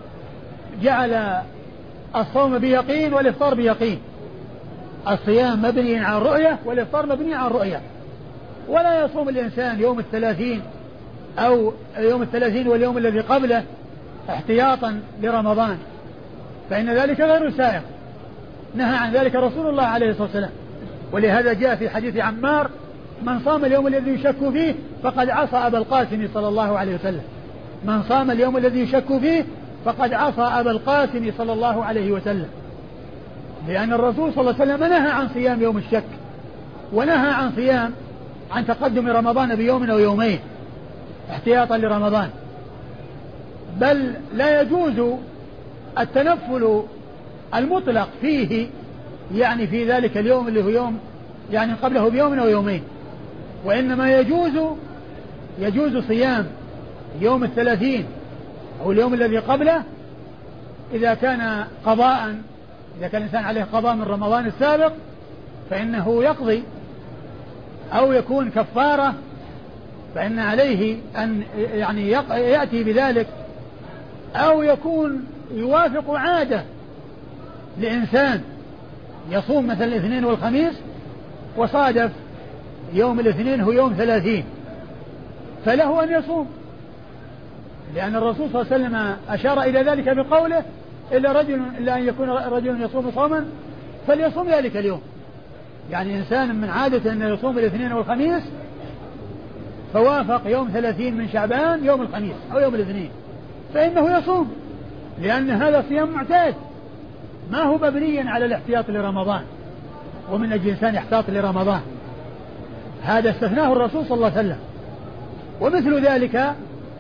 جعل الصوم بيقين والإفطار بيقين. الصيام مبني على الرؤية والإفطار مبني على الرؤية، ولا يصوم الإنسان يوم الثلاثين أو يوم الثلاثين واليوم الذي قبله احتياطا لرمضان، فإن ذلك غير سائغ. نهى عن ذلك رسول الله عليه الصلاة والسلام، ولهذا جاء في حديث عمار: من صام اليوم الذي يشك فيه فقد عصى أبا القاسم صلى الله عليه وسلم. من صام اليوم الذي يشك فيه فقد عصى أبا القاسم صلى الله عليه وسلم، لأن الرسول صلى الله عليه وسلم نهى عن صيام يوم الشك، ونهى عن صيام عن تقدم رمضان بيوم أو يومين احتياطا لرمضان. بل لا يجوز التنفل المطلق فيه، يعني في ذلك اليوم اللي هو يوم يعني قبله بيوم أو يومين، وإنما يجوز يجوز صيام يوم الثلاثين أو اليوم الذي قبله إذا كان قضاء، إذا كان الإنسان عليه قضاء من رمضان السابق فإنه يقضي، أو يكون كفارة فإن عليه أن يعني يأتي بذلك، أو يكون يوافق عادة لإنسان يصوم مثل الاثنين والخميس وصادف يوم الاثنين هو يوم ثلاثين فله أن يصوم، لأن الرسول صلى الله عليه وسلم أشار إلى ذلك بقوله: إلا رجل إلا أن يكون رجل يصوم صوما فليصوم ذلك اليوم. يعني إنسان من عادة أن يصوم الاثنين والخميس فوافق يوم ثلاثين من شعبان يوم الخميس أو يوم الاثنين فإنه يصوم، لأن هذا صيام معتاد ما هو مبنيا على الاحتياط لرمضان، ومن أجل الإنسان يحتاط لرمضان. هذا استثناه الرسول صلى الله عليه وسلم. ومثل ذلك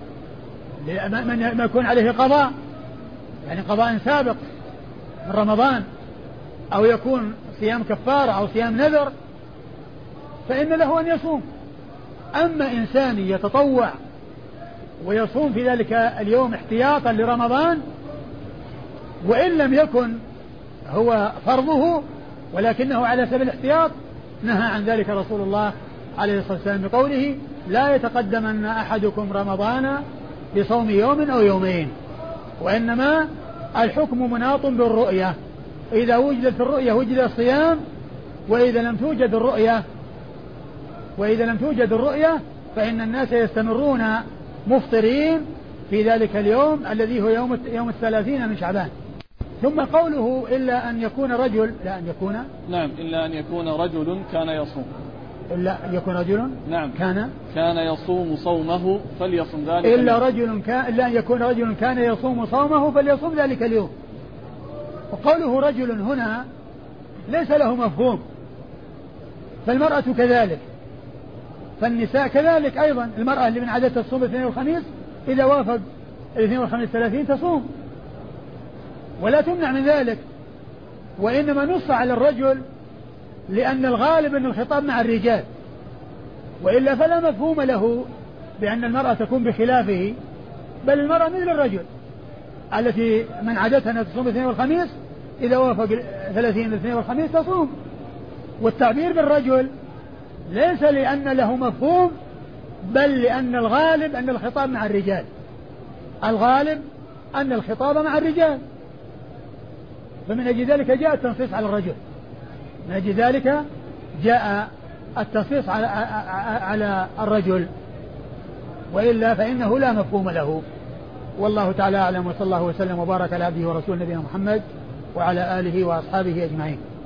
من يكون عليه قضاء، يعني قضاء سابق من رمضان، أو يكون صيام كفارة أو صيام نذر، فإن له أن يصوم. أما إنسان يتطوع ويصوم في ذلك اليوم احتياطا لرمضان وإن لم يكن هو فرضه ولكنه على سبيل الاحتياط، نهى عن ذلك رسول الله عليه الصلاة والسلام بقوله: لا يتقدمن أحدكم رمضان بصوم يوم أو يومين، وإنما الحكم مناط بالرؤية، إذا وجدت الرؤية وجد الصيام، وإذا لم توجد الرؤية وإذا لم توجد الرؤية فإن الناس يستمرون مفطرين في ذلك اليوم الذي هو يوم يوم الثلاثين من شعبان. ثم قوله: إلا أن يكون رجل لا أن يكون نعم إلا أن يكون رجل كان يصوم إلا أن يكون رجل نعم كان كان يصوم صومه فليصم ذلك إلا رجل كان إلا أن يكون رجل كان يصوم صومه فليصم ذلك اليوم. وقوله رجل هنا ليس له مفهوم، فالمرأة كذلك، فالنساء كذلك أيضا. المرأة اللي من عادتها تصوم الاثنين والخميس إذا وافق الاثنين والخميس ثلاثين تصوم ولا تمنع من ذلك، وإنما نص على الرجل لأن الغالب أن الخطاب مع الرجال، وإلا فلا مفهوم له بأن المرأة تكون بخلافه، بل المرأة مثل الرجل التي من عادتها أن تصوم الاثنين والخميس إذا وافق ثلاثين الاثنين والخميس تصوم. والتعبير بالرجل ليس لأن له مفهوم، بل لأن الغالب أن الخطاب مع الرجال، الغالب أن الخطاب مع الرجال، فمن أجل ذلك جاء التنصيص على الرجل، من أجل ذلك جاء التنصيص على على الرجل، وإلا فإنه لا مفهوم له. والله تعالى أعلم، وصلى الله وسلم وبارك على عبده ورسوله نبينا محمد وعلى آله وأصحابه أجمعين.